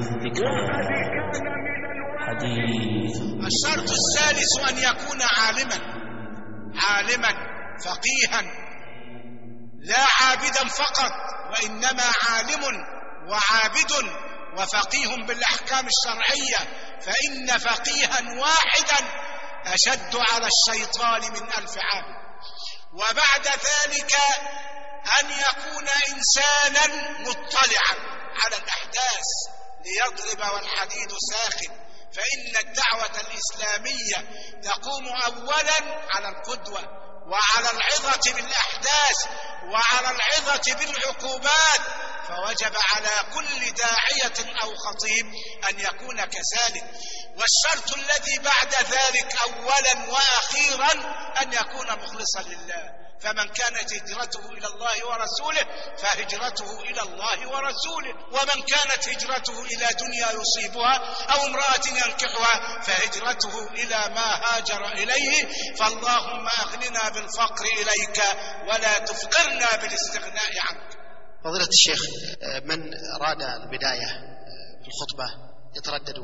الشرط الثالث أن يكون عالما، عالما فقيها، لا عابدا فقط، وإنما عالم وعابد وفقيه بالأحكام الشرعية، فإن فقيها واحدا أشد على الشيطان من ألف عابد. وبعد ذلك أن يكون إنسانا مطلعا على الأحداث ليضرب والحديد ساخن، فإن الدعوة الإسلامية تقوم أولا على القدوة وعلى العظة بالأحداث وعلى العظة بالعقوبات، فوجب على كل داعية أو خطيب أن يكون كذلك. والشرط الذي بعد ذلك أولا وأخيرا أن يكون مخلصا لله، فمن كانت هجرته إلى الله ورسوله فهجرته إلى الله ورسوله، ومن كانت هجرته إلى دنيا يصيبها أو امرأة ينكحها فهجرته إلى ما هاجر إليه. فاللهم أغننا بالفقر إليك ولا تفقرنا بالاستغناء عنك. فضيلة الشيخ، من أراد البداية في الخطبة يتردد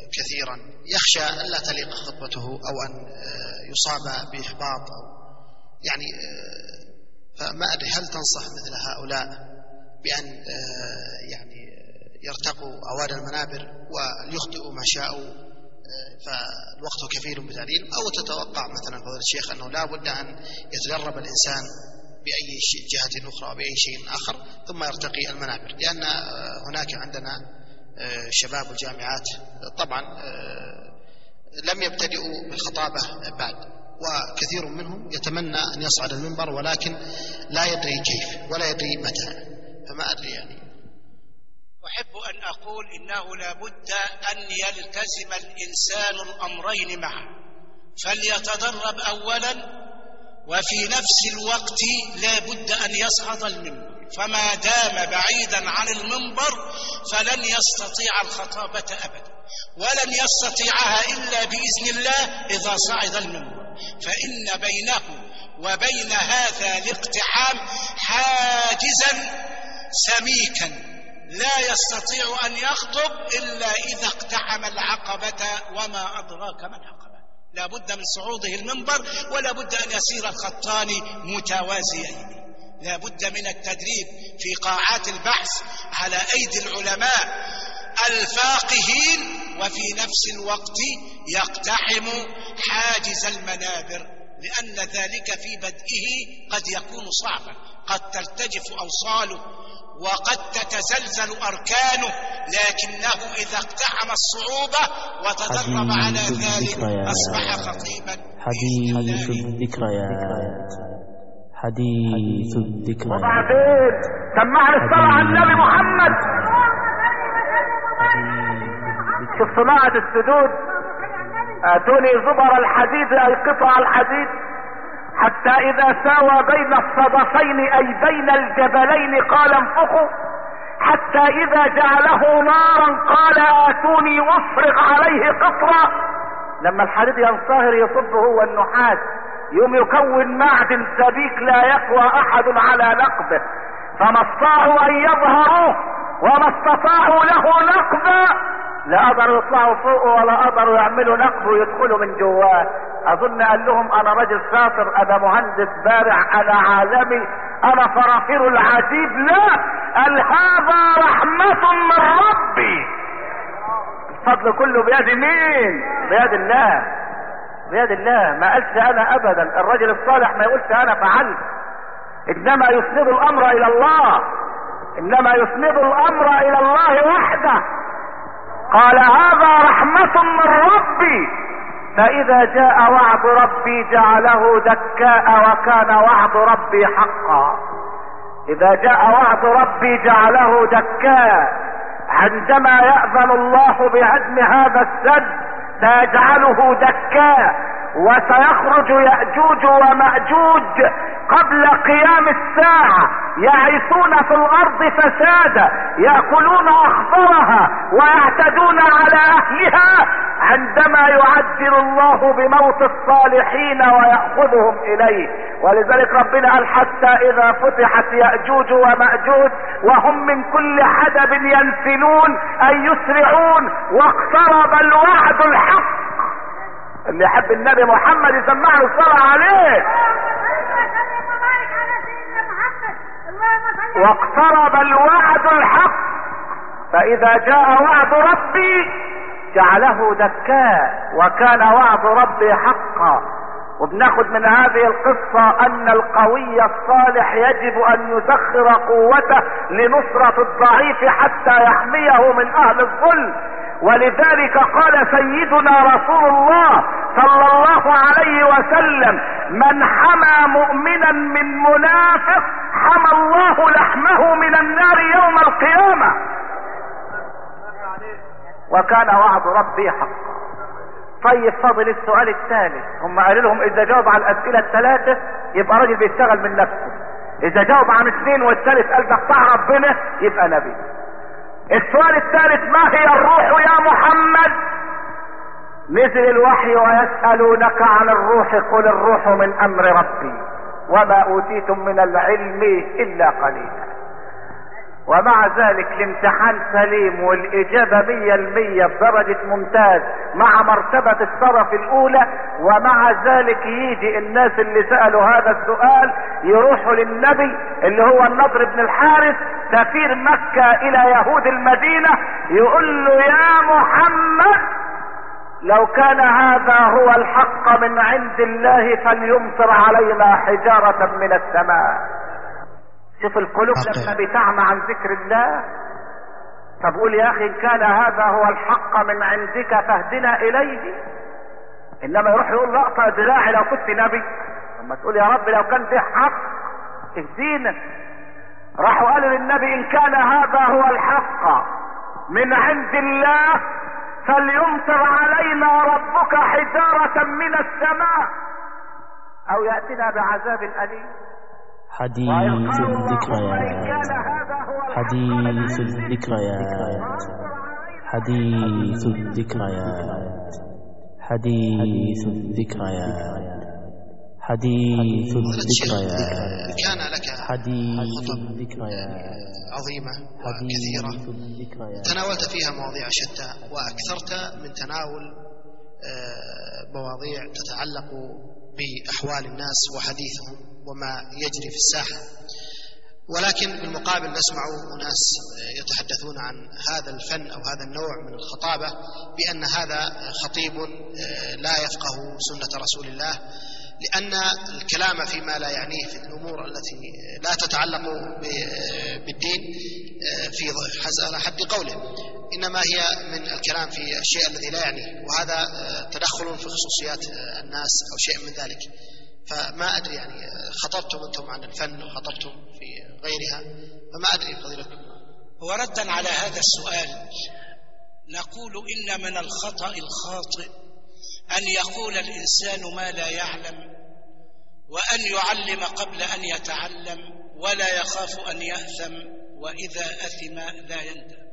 كثيرا يخشى أن لا تليق خطبته أو أن يصاب بإحباط أو يعني، فما أدري هل تنصح مثل هؤلاء بأن يعني يرتقوا أواد المنابر وليخطئوا ما شاءوا فالوقت كفيل بتعليل، أو تتوقع مثلا فضيلة الشيخ أنه لا بد أن يتدرب الإنسان بأي جهة أخرى بأي شيء آخر ثم يرتقي المنابر؟ لأن هناك عندنا شباب الجامعات طبعا لم يبتدئوا بالخطابة بعد، وكثير منهم يتمنى أن يصعد المنبر ولكن لا يدري كيف ولا يدري متى، فما أدري يعني. أحب أن أقول إنه لا بد أن يلتزم الإنسان الأمرين معا، فليتدرب أولا وفي نفس الوقت لا بد أن يصعد المنبر، فما دام بعيدا عن المنبر فلن يستطيع الخطابة أبدا، ولن يستطيعها إلا بإذن الله إذا صعد المنبر، فإن بينه وبين هذا الاقتحام حاجزا سميكا لا يستطيع أن يخطب إلا إذا اقتحم العقبة، وما أدراك ما العقبة. لا بد من صعوده المنبر، ولا بد أن يسير الخطان متوازيين، لا بد من التدريب في قاعات البحث على أيدي العلماء الفاقهين، وفي نفس الوقت يقتحم حاجز المنابر، لأن ذلك في بدئه قد يكون صعبا، قد ترتجف أوصاله وقد تتزلزل أركانه، لكنه إذا اقتحم الصعوبة وتدرب على ذلك أصبح خطيبا. حديث الذكريات، حديث الذكريات. وبعدين سمعني الصلاة على النبي محمد. شوف صناعة السدود، آتوني زبر الحديد أي قطع الحديد حتى إذا ساوى بين الصدفين أي بين الجبلين قال انفخوا، حتى إذا جعله نارا قال آتوني أفرغ عليه قطرا. لما الحديد ينصهر يصب هو النحاس، يوم يكون معدن سبيك لا يقوى أحد على نقبه، فما استطاعوا أن يظهروه وما استطاعوا له نقبا، لا قدروا يطلعوا فوقه ولا قدروا يعملوا نقب ويدخلوا من جواه. اظن قال لهم انا راجل شاطر، انا مهندس بارع، انا عالمي، انا فرافير العجيب. لا، قال هذا رحمة من ربي، الفضل كله بيد مين؟ بيد الله، بيد الله. ما قالش انا ابدا، الرجل الصالح ما يقولش انا فعلت، انما يسند الامر الى الله، انما يسند الامر الى الله وحده. قال هذا رحمة من ربي، فإذا جاء وعد ربي جعله دكاء وكان وعد ربي حقا. إذا جاء وعد ربي جعله دكاء. عندما يأذن الله بعدم هذا السد سيجعله دكاء، وسيخرج يأجوج ومأجوج قبل قيام الساعة، يعيثون في الأرض فسادا، يأكلون أخضرها ويعتدون على أهلها، عندما يعجل الله بموت الصالحين ويأخذهم إليه. ولذلك ربنا قال حتى إذا فتحت يأجوج ومأجوج وهم من كل حدب ينسلون أي يسرعون، واقترب الوعد الحق. اللي يحب النبي محمد يسمع له الصلاة عليه. واقترب الوعد الحق، فإذا جاء وعد ربي جعله دكاء وكان وعد ربي حقا. وبناخد من هذه القصة أن القوي الصالح يجب أن يسخر قوته لنصرة الضعيف حتى يحميه من أهل الظلم. ولذلك قال سيدنا رسول الله صلى الله عليه وسلم من حمى مؤمنا من منافق حمى الله لحمه من النار يوم القيامة، وكان وعد ربي حقا. طيب فضل السؤال الثالث، هم قالوا لهم اذا جاوب على الاسئله الثلاثه يبقى راجل بيشتغل من نفسه، اذا جاوب عن اثنين والثالث قال ده بتاع ربنا يبقى نبي. السؤال الثالث ما هي الروح يا محمد؟ نزل الوحي ويسألونك عن الروح قل الروح من امر ربي وما اوتيتم من العلم الا قليلا. ومع ذلك الامتحان سليم والإجابة مية المية بدرجة ممتاز مع مرتبة الشرف الأولى، ومع ذلك يجي الناس اللي سألوا هذا السؤال يروحوا للنبي اللي هو النضر بن الحارث سفير مكة إلى يهود المدينة، يقول له يا محمد لو كان هذا هو الحق من عند الله فليمطر علينا حجارة من السماء. شوف القلوب لما بتعمى عن ذكر الله. طب قول يا اخي ان كان هذا هو الحق من عندك فاهدنا اليه، انما يروح يقول اقطع ذراعي لو كنت نبي. لما تقول يا رب لو كان ده حق اهدينا. راحوا قالوا للنبي ان كان هذا هو الحق من عند الله فليمطر علينا ربك حجارة من السماء او يأتنا بعذاب أليم. حديث الذكريات حديث الذكريات حديث الذكريات حديث الذكريات حديث الذكريات كان لك حديث الذكريات عظيمة وكثيرة تناولت فيها مواضيع شتى، وأكثرت من تناول مواضيع تتعلق بأحوال الناس وحديثهم وما يجري في الساحة، ولكن بالمقابل نسمع ناس يتحدثون عن هذا الفن أو هذا النوع من الخطابة بأن هذا خطيب لا يفقه سنة رسول الله، لأن الكلام فيما لا يعنيه في الأمور التي لا تتعلق بالدين في على حد قوله، إنما هي من الكلام في الشيء الذي لا يعنيه، وهذا تدخل في خصوصيات الناس أو شيء من ذلك. فما أدري يعني خطبتم أنتم عن الفن وخطبتم في غيرها، فما أدري فضيلتكم. وردا على هذا السؤال نقول إن من الخطأ الخاطئ أن يقول الإنسان ما لا يعلم، وأن يعلم قبل أن يتعلم، ولا يخاف أن يأثم، وإذا أثم لا يندم.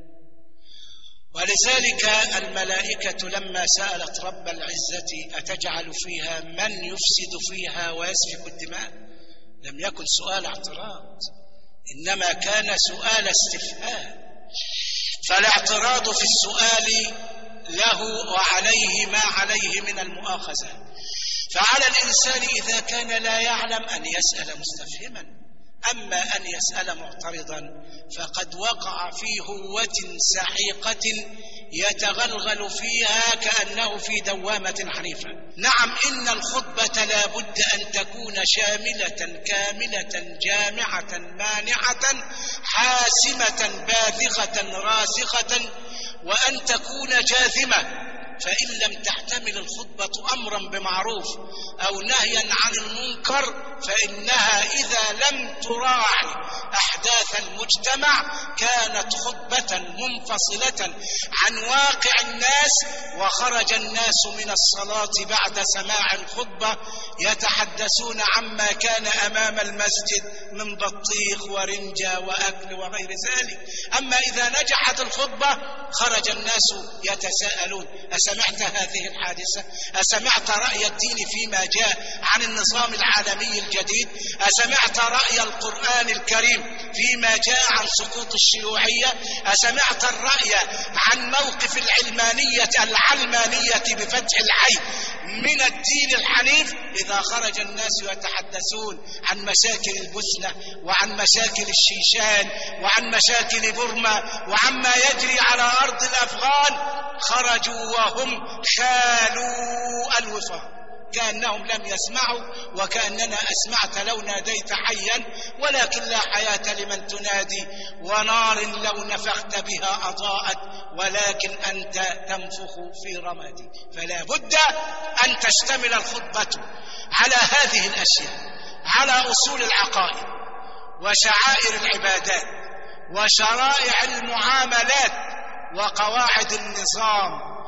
ولذلك الملائكة لما سألت رب العزة أتجعل فيها من يفسد فيها ويسفك الدماء لم يكن سؤال اعتراض، إنما كان سؤال استفهام. فالاعتراض في السؤال له وعليه ما عليه من المؤاخذة. فعلى الإنسان إذا كان لا يعلم أن يسأل مستفهما، أما أن يسأل معترضا فقد وقع في هوة سحيقة يتغلغل فيها كأنه في دوامة عنيفة. نعم إن الخطبة لا بد أن تكون شاملة كاملة جامعة مانعة حاسمة باذخة راسخة، وأن تكون جاذمة. فإن لم تحتمل الخطبة أمرا بمعروف أو نهيا عن المنكر فإنها إذا لم تراعي أحداث المجتمع كانت خطبة منفصلة عن واقع الناس، وخرج الناس من الصلاة بعد سماع الخطبة يتحدثون عما كان أمام المسجد من بطيخ ورنجة وأكل وغير ذلك. أما إذا نجحت الخطبة خرج الناس يتساءلون: أسمعت هذه الحادثة؟ أسمعت رأي الدين فيما جاء عن النظام العالمي الجديد؟ أسمعت رأي القرآن الكريم فيما جاء عن سقوط الشيوعية؟ أسمعت الرأي عن موقف العلمانية العلمانية بفتح العين من الدين الحنيف؟ إذا خرج الناس يتحدثون عن مشاكل البوسنة وعن مشاكل الشيشان وعن مشاكل بورما وعما يجري على أرض الأفغان، خرجوا وهم خالوا الوفاق كأنهم لم يسمعوا، وكأننا أسمعت لو ناديت حيا ولكن لا حياة لمن تنادي، ونار لو نفخت بها أضاءت ولكن أنت تنفخ في رمادي. فلا بد أن تشتمل الخطبة على هذه الأشياء، على أصول العقائد وشعائر العبادات وشرائع المعاملات وقواعد النظام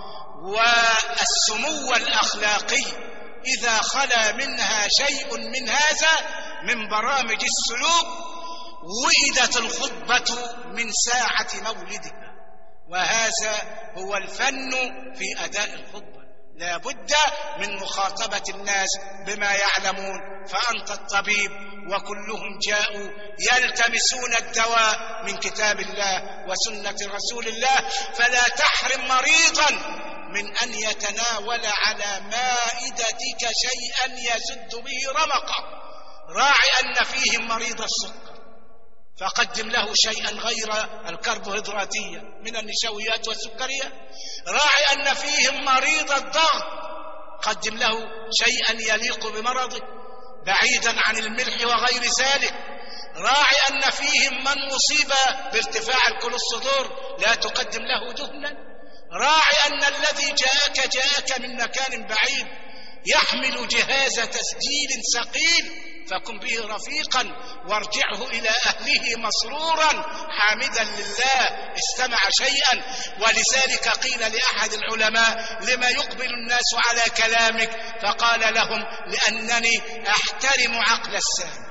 والسمو الأخلاقي. إذا خلا منها شيء من هذا من برامج السلوك وئدت الخطبة من ساعة مولدها، وهذا هو الفن في أداء الخطبة. لا بد من مخاطبة الناس بما يعلمون، فأنت الطبيب وكلهم جاءوا يلتمسون الدواء من كتاب الله وسنة رسول الله. فلا تحرم مريضا من أن يتناول على مائدتك شيئا يسد به رمقه. راعي أن فيهم مريض السكر فقدم له شيئا غير الكربوهيدراتية من النشويات والسكريات. راعي أن فيهم مريض الضغط قدم له شيئا يليق بمرضه بعيدا عن الملح وغير ذلك. راعي أن فيهم من مصيب بارتفاع الكوليسترول لا تقدم له دهنا. راعي أن الذي جاءك جاءك من مكان بعيد يحمل جهاز تسجيل ثقيل فكن به رفيقا وارجعه إلى أهله مسرورا حامدا لله استمع شيئا. ولذلك قيل لأحد العلماء لما يقبل الناس على كلامك؟ فقال لهم لأنني أحترم عقل السامع،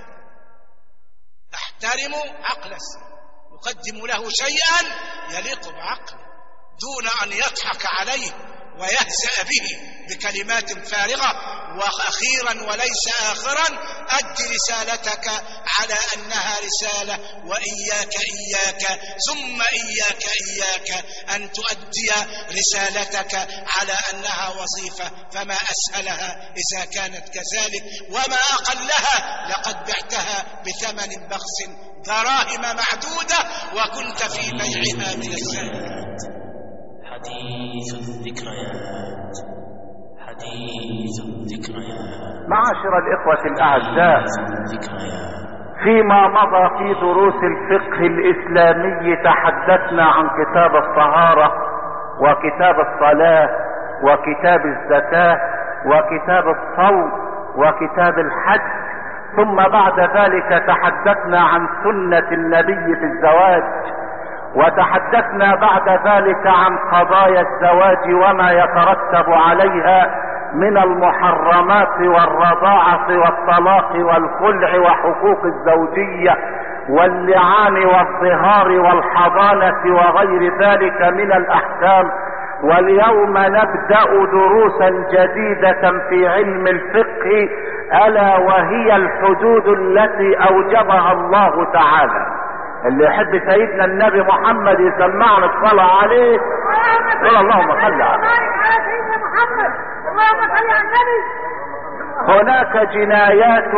أحترم عقل السامع، يقدم له شيئا يليق بعقله دون أن يضحك عليه ويهزأ به بكلمات فارغة. وأخيرا وليس آخرا أد رسالتك على أنها رسالة، وإياك إياك ثم إياك إياك أن تؤدي رسالتك على أنها وظيفة، فما أسهلها إذا كانت كذلك وما أقلها. لقد بعتها بثمن بخس دراهم معدودة وكنت في بيعها من الزاهدين. حديث الذكريات حديث الذكريات معاشر الإخوة الأعزاء، الذكريات. فيما مضى في دروس الفقه الإسلامي تحدثنا عن كتاب الطهارة وكتاب الصلاة وكتاب الزكاة وكتاب الصوم وكتاب الحج، ثم بعد ذلك تحدثنا عن سنة النبي في الزواج، وتحدثنا بعد ذلك عن قضايا الزواج وما يترتب عليها من المحرمات والرضاعة والطلاق والخلع وحقوق الزوجية واللعان والظهار والحضانة وغير ذلك من الأحكام. واليوم نبدأ دروسا جديدة في علم الفقه، ألا وهي الحدود التي أوجبها الله تعالى. اللي يحب سيدنا النبي محمد يسمعنا الصلاة عليه قل اللهم صل على سيدنا محمد. اللهم صل على النبي. هناك جنايات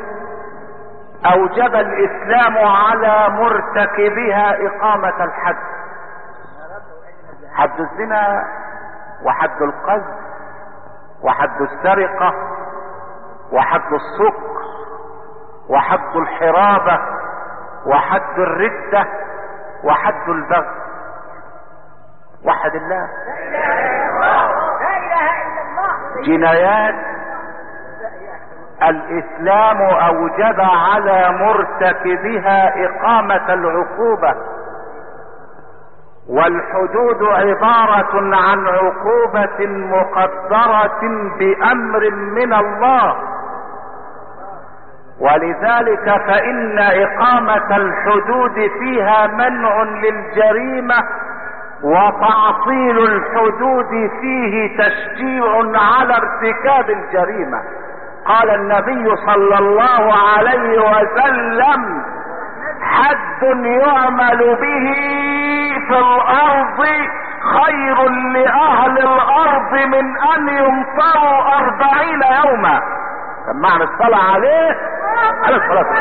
أوجب الإسلام على مرتكبها إقامة الحد: حد الزنا وحد القذف وحد السرقة وحد السكر وحد الحرابة وحد الردة وحد البغي. وحد الله، لا إله إلا الله. جنايات الإسلام أوجب على مرتكبها إقامة العقوبة، والحدود عبارة عن عقوبة مقدرة بأمر من الله. ولذلك فإن إقامة الحدود فيها منع للجريمة، وتعطيل الحدود فيه تشجيع على ارتكاب الجريمة. قال النبي صلى الله عليه وسلم: حد يعمل به في الأرض خير لأهل الأرض من أن يمطروا أربعين يوما. سمعنا الصلاة عليه على الصلاة.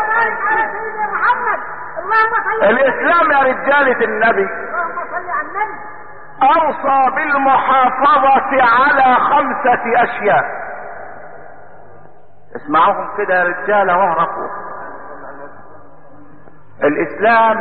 الإسلام يا رجالة النبي أوصى بالمحافظة على خمسة أشياء. اسمعوهم كده يا رجالة واعرفوا. الإسلام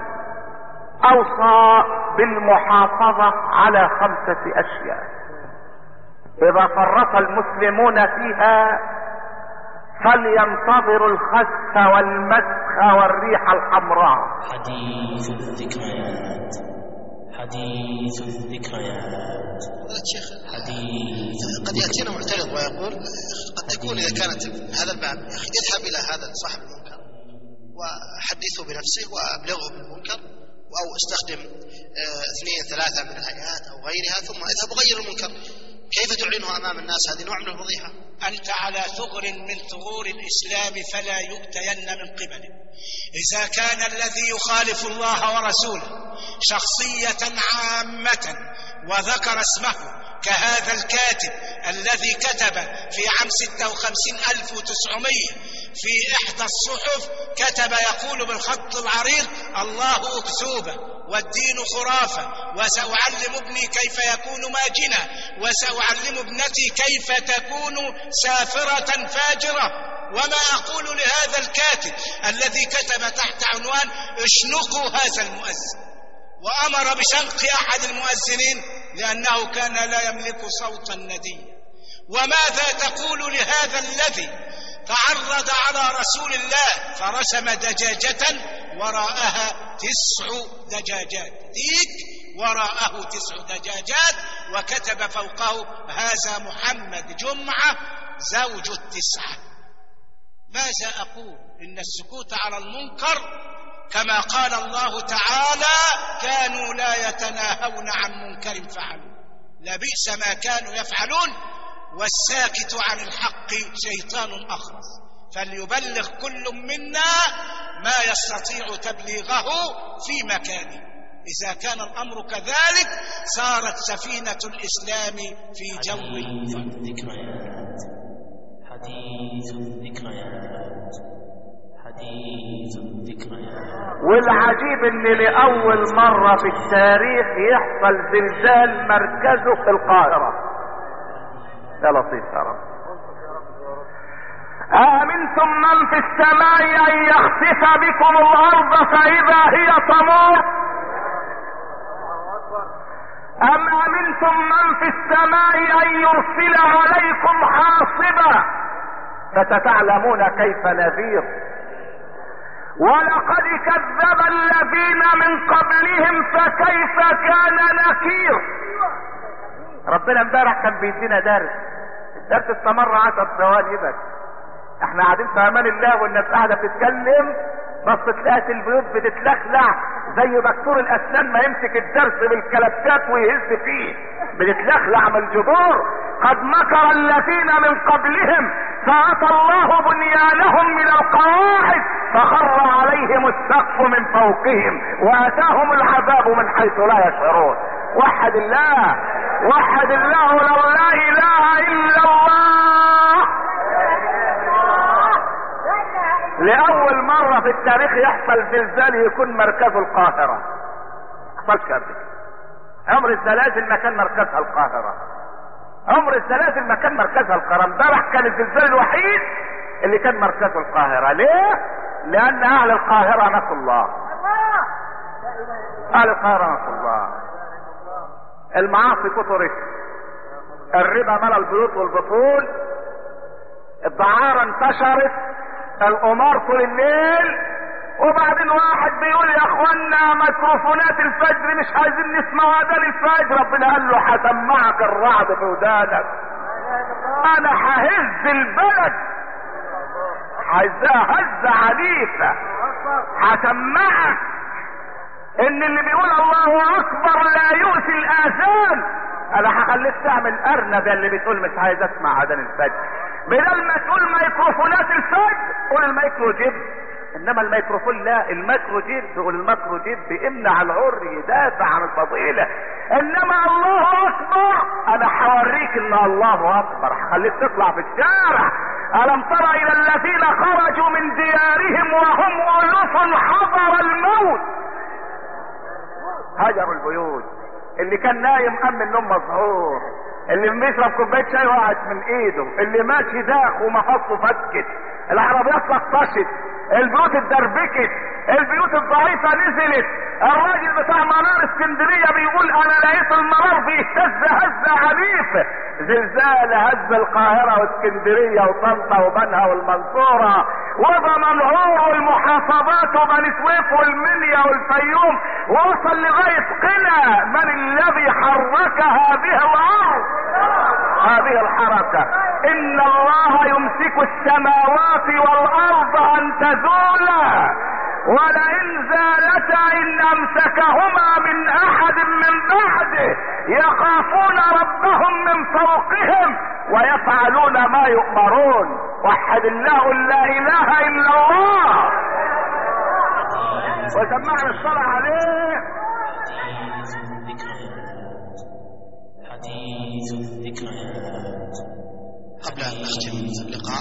أوصى بالمحافظة على خمسة أشياء إذا فرط المسلمون فيها فلينتظروا الخسف والمسخ والريح الحمراء. حديث الذكريات حديث الذكريات. شيخ حديث قد يأتينا معترض ويقول قد تكون إذا كانت هذا الباب اذهب إلى هذا صاحب المنكر وحدثه بنفسه وأبلغه بالمنكر، أو استخدم اثنين ثلاثة من الهيئات أو غيرها، ثم اذهب وغير المنكر. كيف تعلنه أمام الناس؟ هذه نوع من الفضيحة. أنت على ثغر من ثغور الإسلام فلا يؤتين من قبله. إذا كان الذي يخالف الله ورسوله شخصية عامة وذكر اسمه كهذا الكاتب الذي كتب في عام ستة وخمسين ألف وتسعمائة في إحدى الصحف كتب يقول بالخط العريض: الله أكذوبة والدين خرافة، وسأعلم ابني كيف يكون ماجنا، وسأعلم ابنتي كيف تكون سافرة فاجرة. وما أقول لهذا الكاتب الذي كتب تحت عنوان اشنقوا هذا المؤذن، وأمر بشنق أحد المؤذنين لأنه كان لا يملك صوتا نديا. وماذا تقول لهذا الذي تعرض على رسول الله فرسم دجاجة وراءها تسع دجاجات، ديك وراءه تسع دجاجات، وكتب فوقه: هذا محمد جمعة زوج التسعة. ماذا أقول؟ إن السكوت على المنكر كما قال الله تعالى: كانوا لا يتناهون عن منكر فعلوا، لبئس ما كانوا يفعلون. والساكت عن الحق شيطان أخرس، فليبلغ كل منا ما يستطيع تبليغه في مكانه. إذا كان الأمر كذلك صارت سفينة الإسلام في جو حديث الذكريات حديث الذكريات حديث الذكريات. والعجيب ان لأول مرة في التاريخ يحصل زلزال مركزه في القاهرة. يا لطيف يا رب. آمنتم من في السماء أن يخسف بكم الأرض فإذا هي تمور، أم أمنتم من في السماء أن يرسل عليكم حاصبا فستعلمون كيف نذير. ولقد كذب الذين من قبلهم فكيف كان نكير. ربنا امبارح كان بيدينا درس، الدرس استمر عشر ثواني بس. احنا قاعدين في امان الله والناس قاعده بتتكلم، بس تلاقي البيوت بتتلخلع زي دكتور الاسنان ما يمسك الدرس بالكلبشات ويهز فيه، بتتلخلع من الجذور. قد مكر الذين من قبلهم فاتى الله بنيانهم من القواعد فخر عليهم السقف من فوقهم واتاهم العذاب من حيث لا يشعرون. وحد الله وحد الله لو لا اله الا الله. لأول مرة في التاريخ يحصل زلزال يكون مركزه القاهرة. حصلش قبل عمر الزلازل ما كان مركزها القاهرة. عمر الزلازل ما كان مركزها القاهرة. امبارح كان الزلزال الوحيد اللي كان مركزه القاهرة. ليه؟ لأن أهل القاهرة نسوا الله. أهل القاهرة نسوا الله. المعاصي كثرت، الربا ملا البيوت والبطول، الدعارة انتشرت، القمار طول الليل. وبعدين واحد بيقول: يا اخوانا ميكروفونات الفجر مش عايزين نسمع اذان الفجر. ربنا قال له: هسمعك الرعد في ودانك، انا ههز البلد، هزها هزة عنيفة، هسمعك ان اللي بيقول الله اكبر لا يؤتي الاذان. انا هخليك تعمل ارنب اللي بتقول مش عايز اسمع اذان الفجر. بدل ما تقول ميكروفونات الفجر قول الميكرو جيب. انما الميكروفون لا، الميكرو جيب تقول الميكرو جيب بيمنع العري، يدافع عن الفضيلة. انما الله اكبر انا هوريك ان الله اكبر، هخليك تطلع في الشارع. الم تر الى الذين خرجوا من ديارهم وهم الوف حضر الموت هجروا البيوت. اللي كان نايم قام النوم مظهور، اللي بيشرب كوبايه شاي وقعت من ايده، اللي ماشي داخ ومفصه فكت، العربيات لطشت، البيوت اتدربكت، البيوت الضعيفه نزلت. الراجل بتاع منار اسكندريه بيقول: انا لقيت المنار بيهتز هزه عنيفه. زلزال هز القاهره واسكندريه وطنطا وبنها والمنصوره وضمنهور والمحافظات وبني سويف والمنيا والفيوم، ووصل لغايه قنا. من الذي حرك هذه الارض؟ هذه الحركه. ان الله يمسك السماوات والارض ان تزولا ولئن زالتا ان امسكهما من احد من بعده يخافون ربهم من فوقهم ويفعلون ما يؤمرون. وحد الله لا اله الا الله وسمعنا الصلاة عليه. حديث الذكريات. قبل أن نختم اللقاء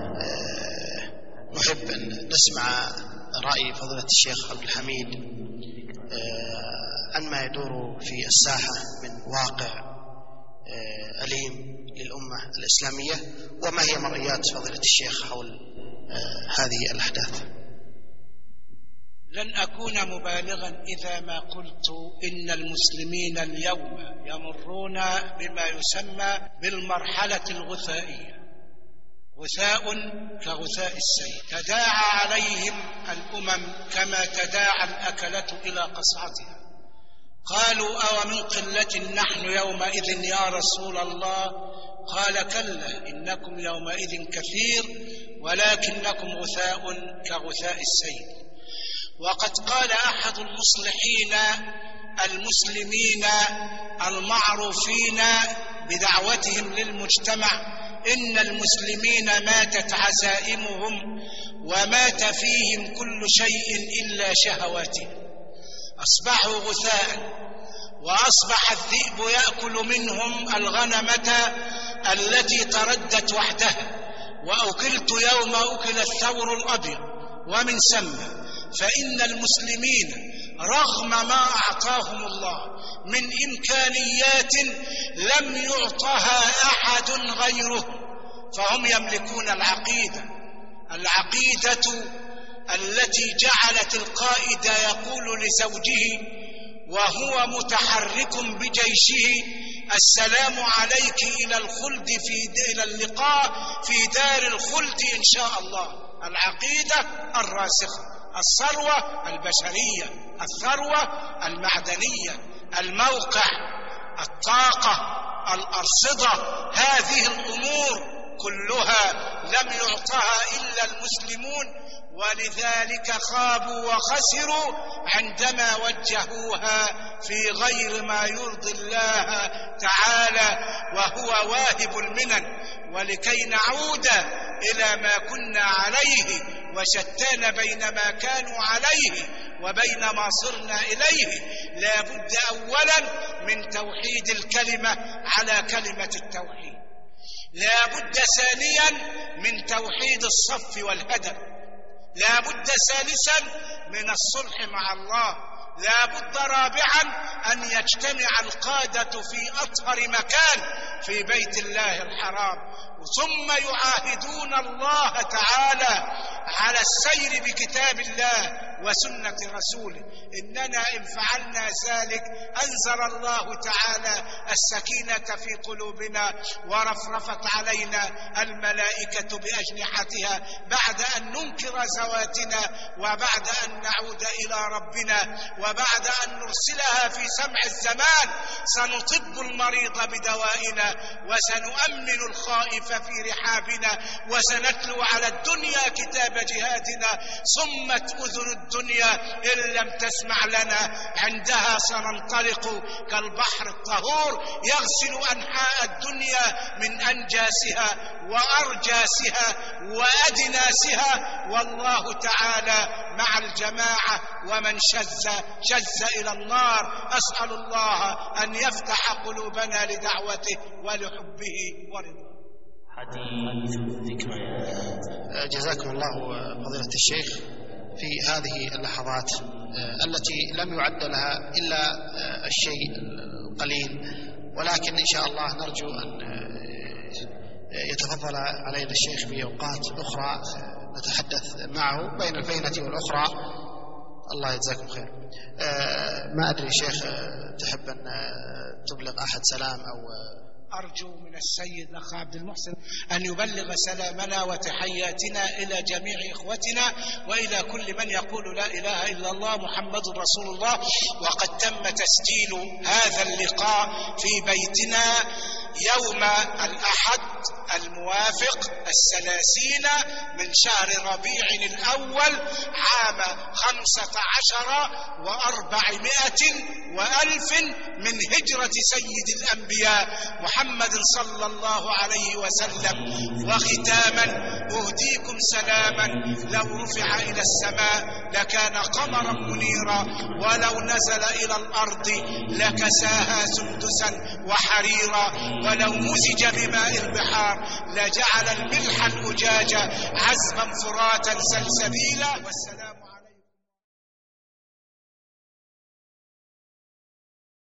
نحب أن نسمع رأي فضيلة الشيخ عبد الحميد عن ما يدور في الساحة من واقع أليم للأمة الإسلامية، وما هي مرئيات فضيلة الشيخ حول هذه الأحداث. لن أكون مبالغا إذا ما قلت إن المسلمين اليوم يمرون بما يسمى بالمرحلة الغثائية، غثاء كغثاء السيل، تداعى عليهم الأمم كما تداعى الأكلة إلى قصعتها. قالوا أو من قلة نحن يومئذ يا رسول الله؟ قال كلا إنكم يومئذ كثير ولكنكم غثاء كغثاء السيل. وقد قال أحد المصلحين المسلمين المعروفين بدعوتهم للمجتمع إن المسلمين ماتت عزائمهم ومات فيهم كل شيء إلا شهواتهم، أصبحوا غثاء، وأصبح الذئب يأكل منهم الغنمة التي تردت وحدها، وأكلت يوم أكل الثور الأبيض. ومن ثم فإن المسلمين رغم ما أعطاهم الله من إمكانيات لم يعطها أحد غيره، فهم يملكون العقيدة العقيدة التي جعلت القائد يقول لزوجه وهو متحرك بجيشه السلام عليك إلى الخلد في إلى اللقاء في دار الخلد إن شاء الله. العقيدة الراسخة، الثروة البشرية، الثروة المعدنية، الموقع، الطاقة، الأرصدة، هذه الأمور كلها لم يعطها إلا المسلمون، ولذلك خابوا وخسروا عندما وجهوها في غير ما يرضي الله تعالى وهو واهب المنن. ولكي نعود إلى ما كنا عليه وشتان بين ما كانوا عليه وبين ما صرنا إليه، لا بد أولا من توحيد الكلمة على كلمة التوحيد، لا بد ثانيا من توحيد الصف والهدف، لا بد ثالثا من الصلح مع الله، لا بد رابعا أن يجتمع القادة في أطهر مكان في بيت الله الحرام، ثم يعاهدون الله تعالى على السير بكتاب الله وسنة رسوله. إننا إن فعلنا ذلك أنزل الله تعالى السكينة في قلوبنا ورفرفت علينا الملائكة بأجنحتها بعد أن ننكر ذواتنا وبعد أن نعود إلى ربنا وبعد أن نرسلها في سمع الزمان. سنطب المريض بدوائنا وسنؤمن الخائف في رحابنا وسنتلو على الدنيا كتاب جهادنا. صمت أذن الدنيا إن لم تسمع لنا، عندها سننطلق كالبحر الطهور يغسل أنحاء الدنيا من أنجاسها وأرجاسها وأدناسها، والله تعالى مع الجماعة، ومن شذ شذ إلى النار. أسأل الله أن يفتح قلوبنا لدعوته ولحبه ورضاه. حديث الذكريات. جزاكم الله فضيلة الشيخ في هذه اللحظات التي لم يعد لها إلا الشيء القليل، ولكن إن شاء الله نرجو أن يتفضل علينا الشيخ في أوقات أخرى نتحدث معه بين الفينة والأخرى. الله يجزاكم خير. ما أدري شيخ تحب أن تبلغ أحد سلام أو؟ أرجو من السيد الأخ عبد المحسن أن يبلغ سلامنا وتحياتنا إلى جميع إخوتنا وإلى كل من يقول لا إله إلا الله محمد رسول الله. وقد تم تسجيل هذا اللقاء في بيتنا يوم الأحد الموافق الثلاثين من شهر ربيع الأول عام خمسة عشر وأربعمائة وألف من هجرة سيد الأنبياء محمد صلى الله عليه وسلم. وختاما أهديكم سلاما لو رفع إلى السماء لكان قمرا منيرا، ولو نزل إلى الأرض لكساها سندسا وحريرا، ولو مزج بماء البحار لجعل الملح الأجاج عذبا فراتا سلسبيلا. والسلام